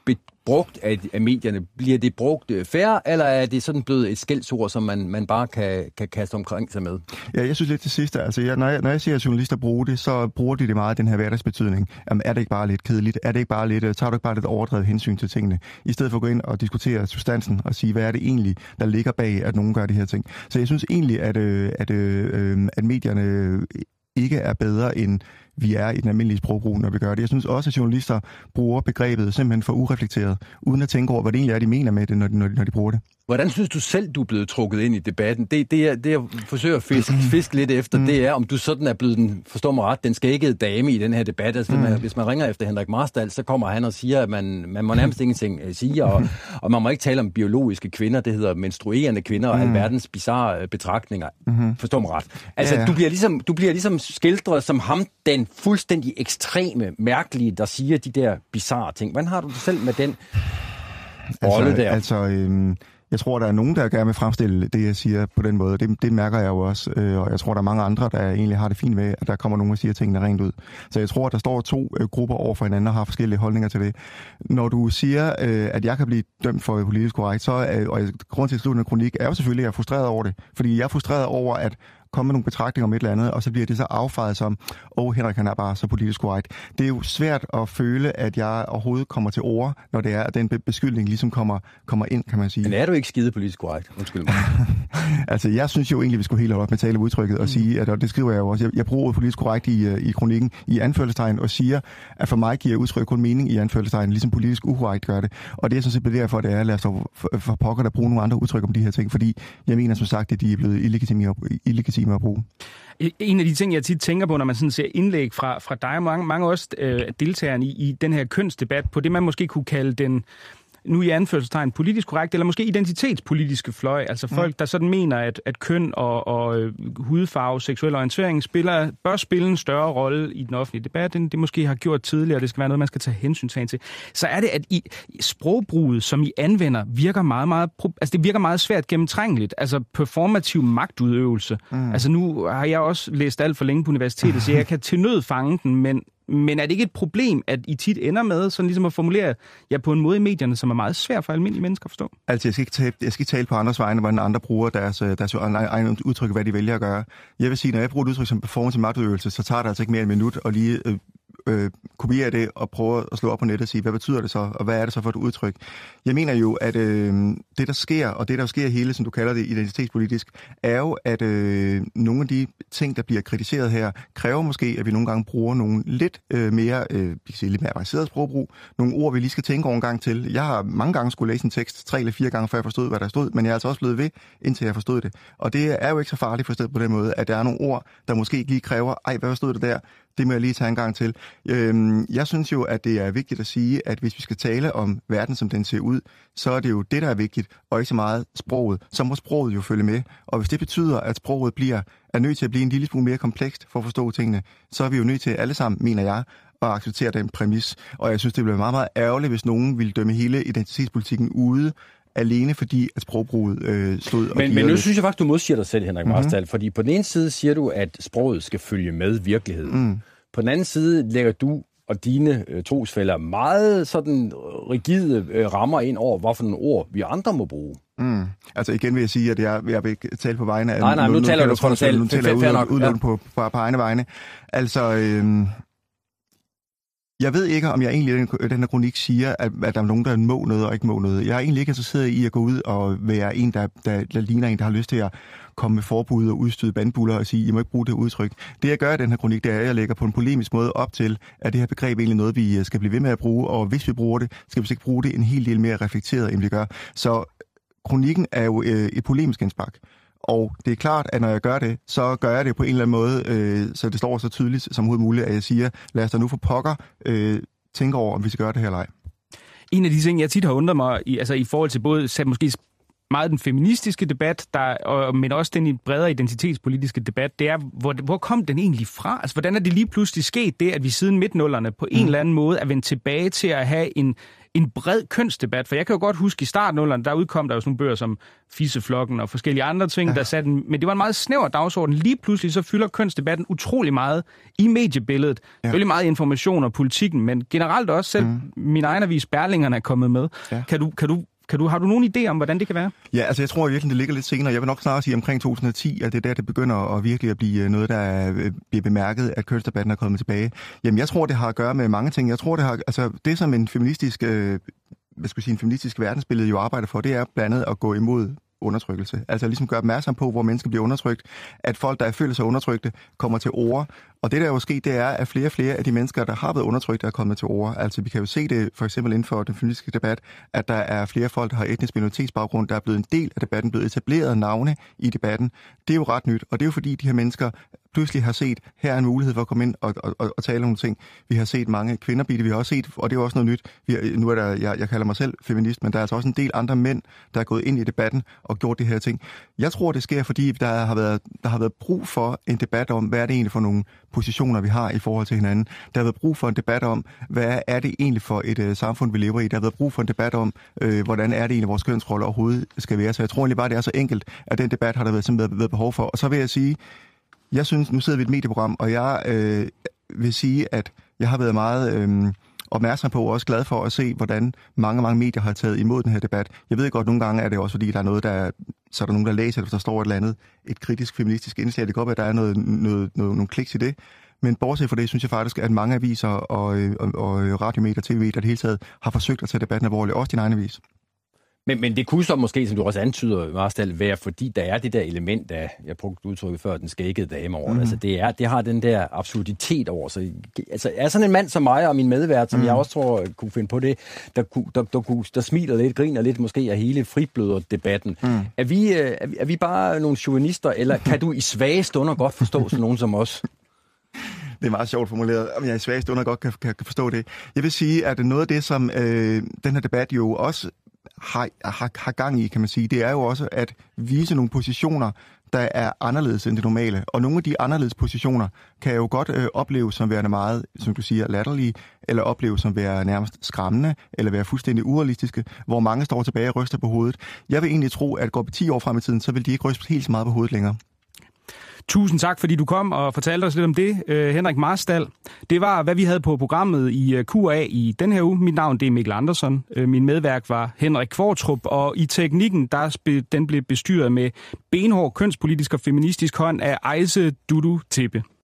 brugt af, af medierne? Bliver det brugt fair, eller er det sådan blevet et skældsord, som man, man bare kan, kan kaste omkring sig med? Ja, jeg synes lidt til sidst. Altså, jeg, når, jeg, når jeg ser, at journalister bruger det, så bruger de det meget, den her hverdagsbetydning. Jamen, er det ikke bare lidt kedeligt? Er det ikke bare lidt, tager du ikke bare lidt overdrevet hensyn til tingene? I stedet for at gå ind og diskutere substansen og sige, hvad er det egentlig, der ligger bag, at nogen gør de her ting. Så jeg synes egentlig, at, øh, at, øh, at medierne ikke er bedre end vi er i den almindelige sprogbrug, når vi gør det. Jeg synes også, at journalister bruger begrebet simpelthen for ureflekteret, uden at tænke over, hvad det egentlig er, de mener med det, når de, når de, når de bruger det. Hvordan synes du selv, du er blevet trukket ind i debatten? Det, det, jeg, det jeg forsøger at fiske, fiske lidt efter, mm. det er, om du sådan er blevet den, forstår mig ret, den skækkede dame i den her debat. Altså, mm. man, hvis man ringer efter Henrik Marstal, så kommer han og siger, at man, man må nærmest ingenting sige, og, og man må ikke tale om biologiske kvinder, det hedder menstruerende kvinder, og mm. alverdens bizarre betragtninger. Mm. Forstår mig ret. Altså, ja, ja. Du, bliver ligesom, du bliver ligesom skildret som ham, den fuldstændig ekstreme, mærkelige, der siger de der bizarre ting. Hvordan har du det selv med den rolle altså, der? Altså, øhm Jeg tror, der er nogen, der gerne vil fremstille det, jeg siger på den måde. Det, det mærker jeg jo også. Øh, og jeg tror, der er mange andre, der egentlig har det fint med, at der kommer nogen og siger tingene rent ud. Så jeg tror, at der står to øh, grupper over for hinanden og har forskellige holdninger til det. Når du siger, øh, at jeg kan blive dømt for politisk korrekt, så øh, og grund til slutningen af kronik er jo selvfølgelig, at jeg er frustreret over det. Fordi jeg er frustreret over, at komme med nogle betragtninger om et eller andet, og så bliver det så affejet som, åh, Henrik, han er bare så politisk korrekt. Det er jo svært at føle, at jeg overhovedet kommer til ord, når det er, at den beskyldning ligesom kommer, kommer ind, kan man sige. Men er du ikke skide politisk korrekt? Undskyld mig. Altså, jeg synes jo egentlig, vi skulle helt op med tale udtrykket og mm. sige, at, og det skriver jeg jo også, jeg, jeg bruger politisk korrekt i, i kronikken i anførselstegn og siger, at for mig giver udtryk kun mening i anførselstegn, ligesom politisk ukorrekt gør det. Og det er sådan set derfor, det er, lad os for, for pokker, der bruge nogle andre udtryk om de her ting, fordi jeg mener som sagt, at de er blevet illegitime, illegitime at bruge. En af de ting, jeg tit tænker på, når man sådan ser indlæg fra, fra dig, mange, mange også øh, deltagerne i, i den her kønsdebat, på det, man måske kunne kalde den, nu i anførselstegn, politisk korrekt, eller måske identitetspolitiske fløj, altså folk, mm. der sådan mener, at, at køn og, og øh, hudfarve, seksuel orientering spiller, bør spille en større rolle i den offentlige debat, end det måske har gjort tidligere, det skal være noget, man skal tage hensyn til. Så er det, at i sprogbruget, som I anvender, virker meget, meget, altså det virker meget svært gennemtrængeligt, altså performativ magtudøvelse. Mm. Altså nu har jeg også læst alt for længe på universitetet, så jeg kan til nød fange den, men Men er det ikke et problem, at I tit ender med sådan ligesom at formulere jer på en måde i medierne, som er meget svært for almindelige mennesker at forstå? Altså, jeg skal ikke tale, jeg skal ikke tale på andres vegne, hvordan andre bruger deres, deres egen udtryk, hvad de vælger at gøre. Jeg vil sige, når jeg bruger et udtryk som performance magtudøvelse, så tager det altså ikke mere end en minut at lige øh, øh, kopiere det og prøve at slå op på nettet og sige, hvad betyder det så, og hvad er det så for et udtryk? Jeg mener jo, at øh, det, der sker, og det, der sker hele, som du kalder det identitetspolitisk, er jo, at øh, nogle af de ting, der bliver kritiseret her, kræver måske, at vi nogle gange bruger nogle lidt øh, mere, øh, vi kan sige, lidt mere avanceret sprogbrug, nogle ord, vi lige skal tænke over en gang til. Jeg har mange gange skulle læse en tekst, tre eller fire gange, før jeg forstod, hvad der stod, men jeg er altså også blevet ved, indtil jeg forstod det. Og det er jo ikke så farligt forstået på den måde, at der er nogle ord, der måske ikke lige kræver, ej, hvad stod det der? Det må jeg lige tage en gang til. Øhm, jeg synes jo, at det er vigtigt at sige, at hvis vi skal tale om verden, som den ser ud, så er det jo det, der er vigtigt, og ikke så meget sproget. Så må sproget jo følge med. Og hvis det betyder, at sproget bliver, er nødt til at blive en lille smule mere komplekst for at forstå tingene, så er vi jo nødt til alle sammen, mener jeg, at acceptere den præmis. Og jeg synes, det bliver meget, meget ærgerligt, hvis nogen ville dømme hele identitetspolitikken ude, alene fordi, at sprogbruget øh, stod og Men, men nu lidt. synes jeg faktisk, du modsiger dig selv, Henrik Marstal, mm-hmm. fordi på den ene side siger du, at sproget skal følge med virkeligheden. Mm. På den anden side lægger du og dine øh, trosfæller meget sådan rigide øh, rammer ind over, hvad for nogle ord vi andre må bruge. Mm. Altså igen vil jeg sige, at jeg, jeg vil ikke tale på vegne af... Nej, nej, nu taler du for dig selv. Nu taler jeg udlån på, på, på egne vegne. Altså... Øh, Jeg ved ikke, om jeg egentlig i den her kronik siger, at, at der er nogen, der må noget og ikke må noget. Jeg er egentlig ikke interesseret i at gå ud og være en, der, der, der ligner en, der har lyst til at komme med forbud og udstøde bandbuller og sige, I må ikke bruge det udtryk. Det, jeg gør i den her kronik, det er, at jeg lægger på en polemisk måde op til, at det her begreb egentlig noget, vi skal blive ved med at bruge, og hvis vi bruger det, skal vi ikke bruge det en hel del mere reflekteret, end vi gør. Så kronikken er jo øh, et polemisk indspark. Og det er klart, at når jeg gør det, så gør jeg det på en eller anden måde, øh, så det står så tydeligt som overhovedet muligt, at jeg siger, lad os da nu for pokker øh, tænke over, om vi skal gøre det her eller ej. En af de ting, jeg tit har undret mig, i, altså i forhold til både måske meget den feministiske debat, der, og, men også den bredere identitetspolitiske debat, det er, hvor, hvor kom den egentlig fra? Altså, hvordan er det lige pludselig sket det, at vi siden midtnullerne på en mm. eller anden måde er vendt tilbage til at have en en bred kønsdebat, for jeg kan jo godt huske i startnullerne, der udkom der jo sådan nogle bøger som Fisseflokken og forskellige andre ting, ja. der satte en, men det var en meget snæver dagsorden. Lige pludselig så fylder kønsdebatten utrolig meget i mediebilledet. Ja. Selvfølgelig meget information og politikken, men generelt også selv mm. min egen avis Berlingerne er kommet med. Ja. Kan du, kan du Kan du, har du nogen idé om, hvordan det kan være? Ja, altså jeg tror virkelig, det ligger lidt senere. Jeg vil nok snart sige omkring to tusind og ti, at det er der, det begynder at virkelig at blive noget, der bliver bemærket, at kønsdebatten er kommet tilbage. Jamen jeg tror, det har at gøre med mange ting. Jeg tror, det har, altså det som en feministisk, øh, hvad skal jeg sige, en feministisk verdensbillede jo arbejder for, det er blandt andet at gå imod undertrykkelse. Altså ligesom gøre opmærksom på, hvor mennesker bliver undertrykt, at folk, der føler sig undertrykte, kommer til ord. Og det, der jo sket, det er, at flere og flere af de mennesker, der har været undertrykt, er kommet til ord. Altså vi kan jo se det for eksempel inden for den feministiske debat, at der er flere folk, der har etnisk minoritetsbaggrund, der er blevet en del af debatten, blevet etableret navne i debatten. Det er jo ret nyt, og det er jo fordi, de her mennesker pludselig har set, her er en mulighed for at komme ind og, og, og, og tale om nogle ting. Vi har set mange kvinder blive det, vi har også set, og det er jo også noget nyt. Vi har, nu er der, jeg, jeg kalder mig selv feminist, men der er altså også en del andre mænd, der er gået ind i debatten og gjort det her ting. Jeg tror, det sker, fordi der har været, der har været brug for en debat om, hvad er det egentlig for nogle positioner, vi har i forhold til hinanden. Der har været brug for en debat om, hvad er det egentlig for et uh, samfund, vi lever i. Der har været brug for en debat om, øh, hvordan er det egentlig, vores kønsrolle overhovedet skal være. Så jeg tror egentlig bare, det er så enkelt, at den debat har der været, simpelthen været behov for. Og så vil jeg sige, jeg synes, nu sidder vi i et medieprogram, og jeg øh, vil sige, at jeg har været meget øh, opmærksom på og også glad for at se, hvordan mange, mange medier har taget imod den her debat. Jeg ved godt, nogle gange er det også, fordi der er noget, der så er der nogen, der læser, hvis der står et eller andet, et kritisk feministisk indslag. Det kan godt være, at der er noget, noget, noget, nogle kliks i det. Men bortset fra det, synes jeg faktisk, at mange aviser og, og, og radiomedier, tv-medier det hele taget har forsøgt at tage debatten alvorligt, også din egen avis. Men, men det kunne så måske, som du også antyder, Marstal, være, fordi der er det der element af, jeg brugte udtrykket før, den skækkede dame over. Mm. Altså det, er, det har den der absurditet over sig. Altså er sådan en mand som mig og min medvært, som mm. jeg også tror kunne finde på det, der, der, der, der, der smiler lidt, griner lidt måske af hele fribløder-debatten. Mm. Er, vi, er, er vi bare nogle chauvinister, eller kan du i svage stunder godt forstå sådan nogen som os? Det er meget sjovt formuleret, om jeg i svage stunder godt kan, kan, kan forstå det. Jeg vil sige, at noget af det, som øh, den her debat jo også har, har, har gang i, kan man sige, det er jo også at vise nogle positioner, der er anderledes end det normale. Og nogle af de anderledes positioner kan jo godt øh, opleves som værende meget, som du siger, latterlige, eller opleves som være nærmest skræmmende, eller være fuldstændig urealistiske, hvor mange står tilbage og ryster på hovedet. Jeg vil egentlig tro, at går på ti år frem i tiden, så vil de ikke ryste helt så meget på hovedet længere. Tusind tak, fordi du kom og fortalte os lidt om det, uh, Henrik Marstal. Det var, hvad vi havde på programmet i Q A i den her uge. Mit navn det er Mikkel Andersson. Uh, min medværk var Henrik Kvartrup, og i teknikken, der sp- den blev bestyret med benhård kønspolitisk og feministisk hånd af Ejse Dudu Tippe.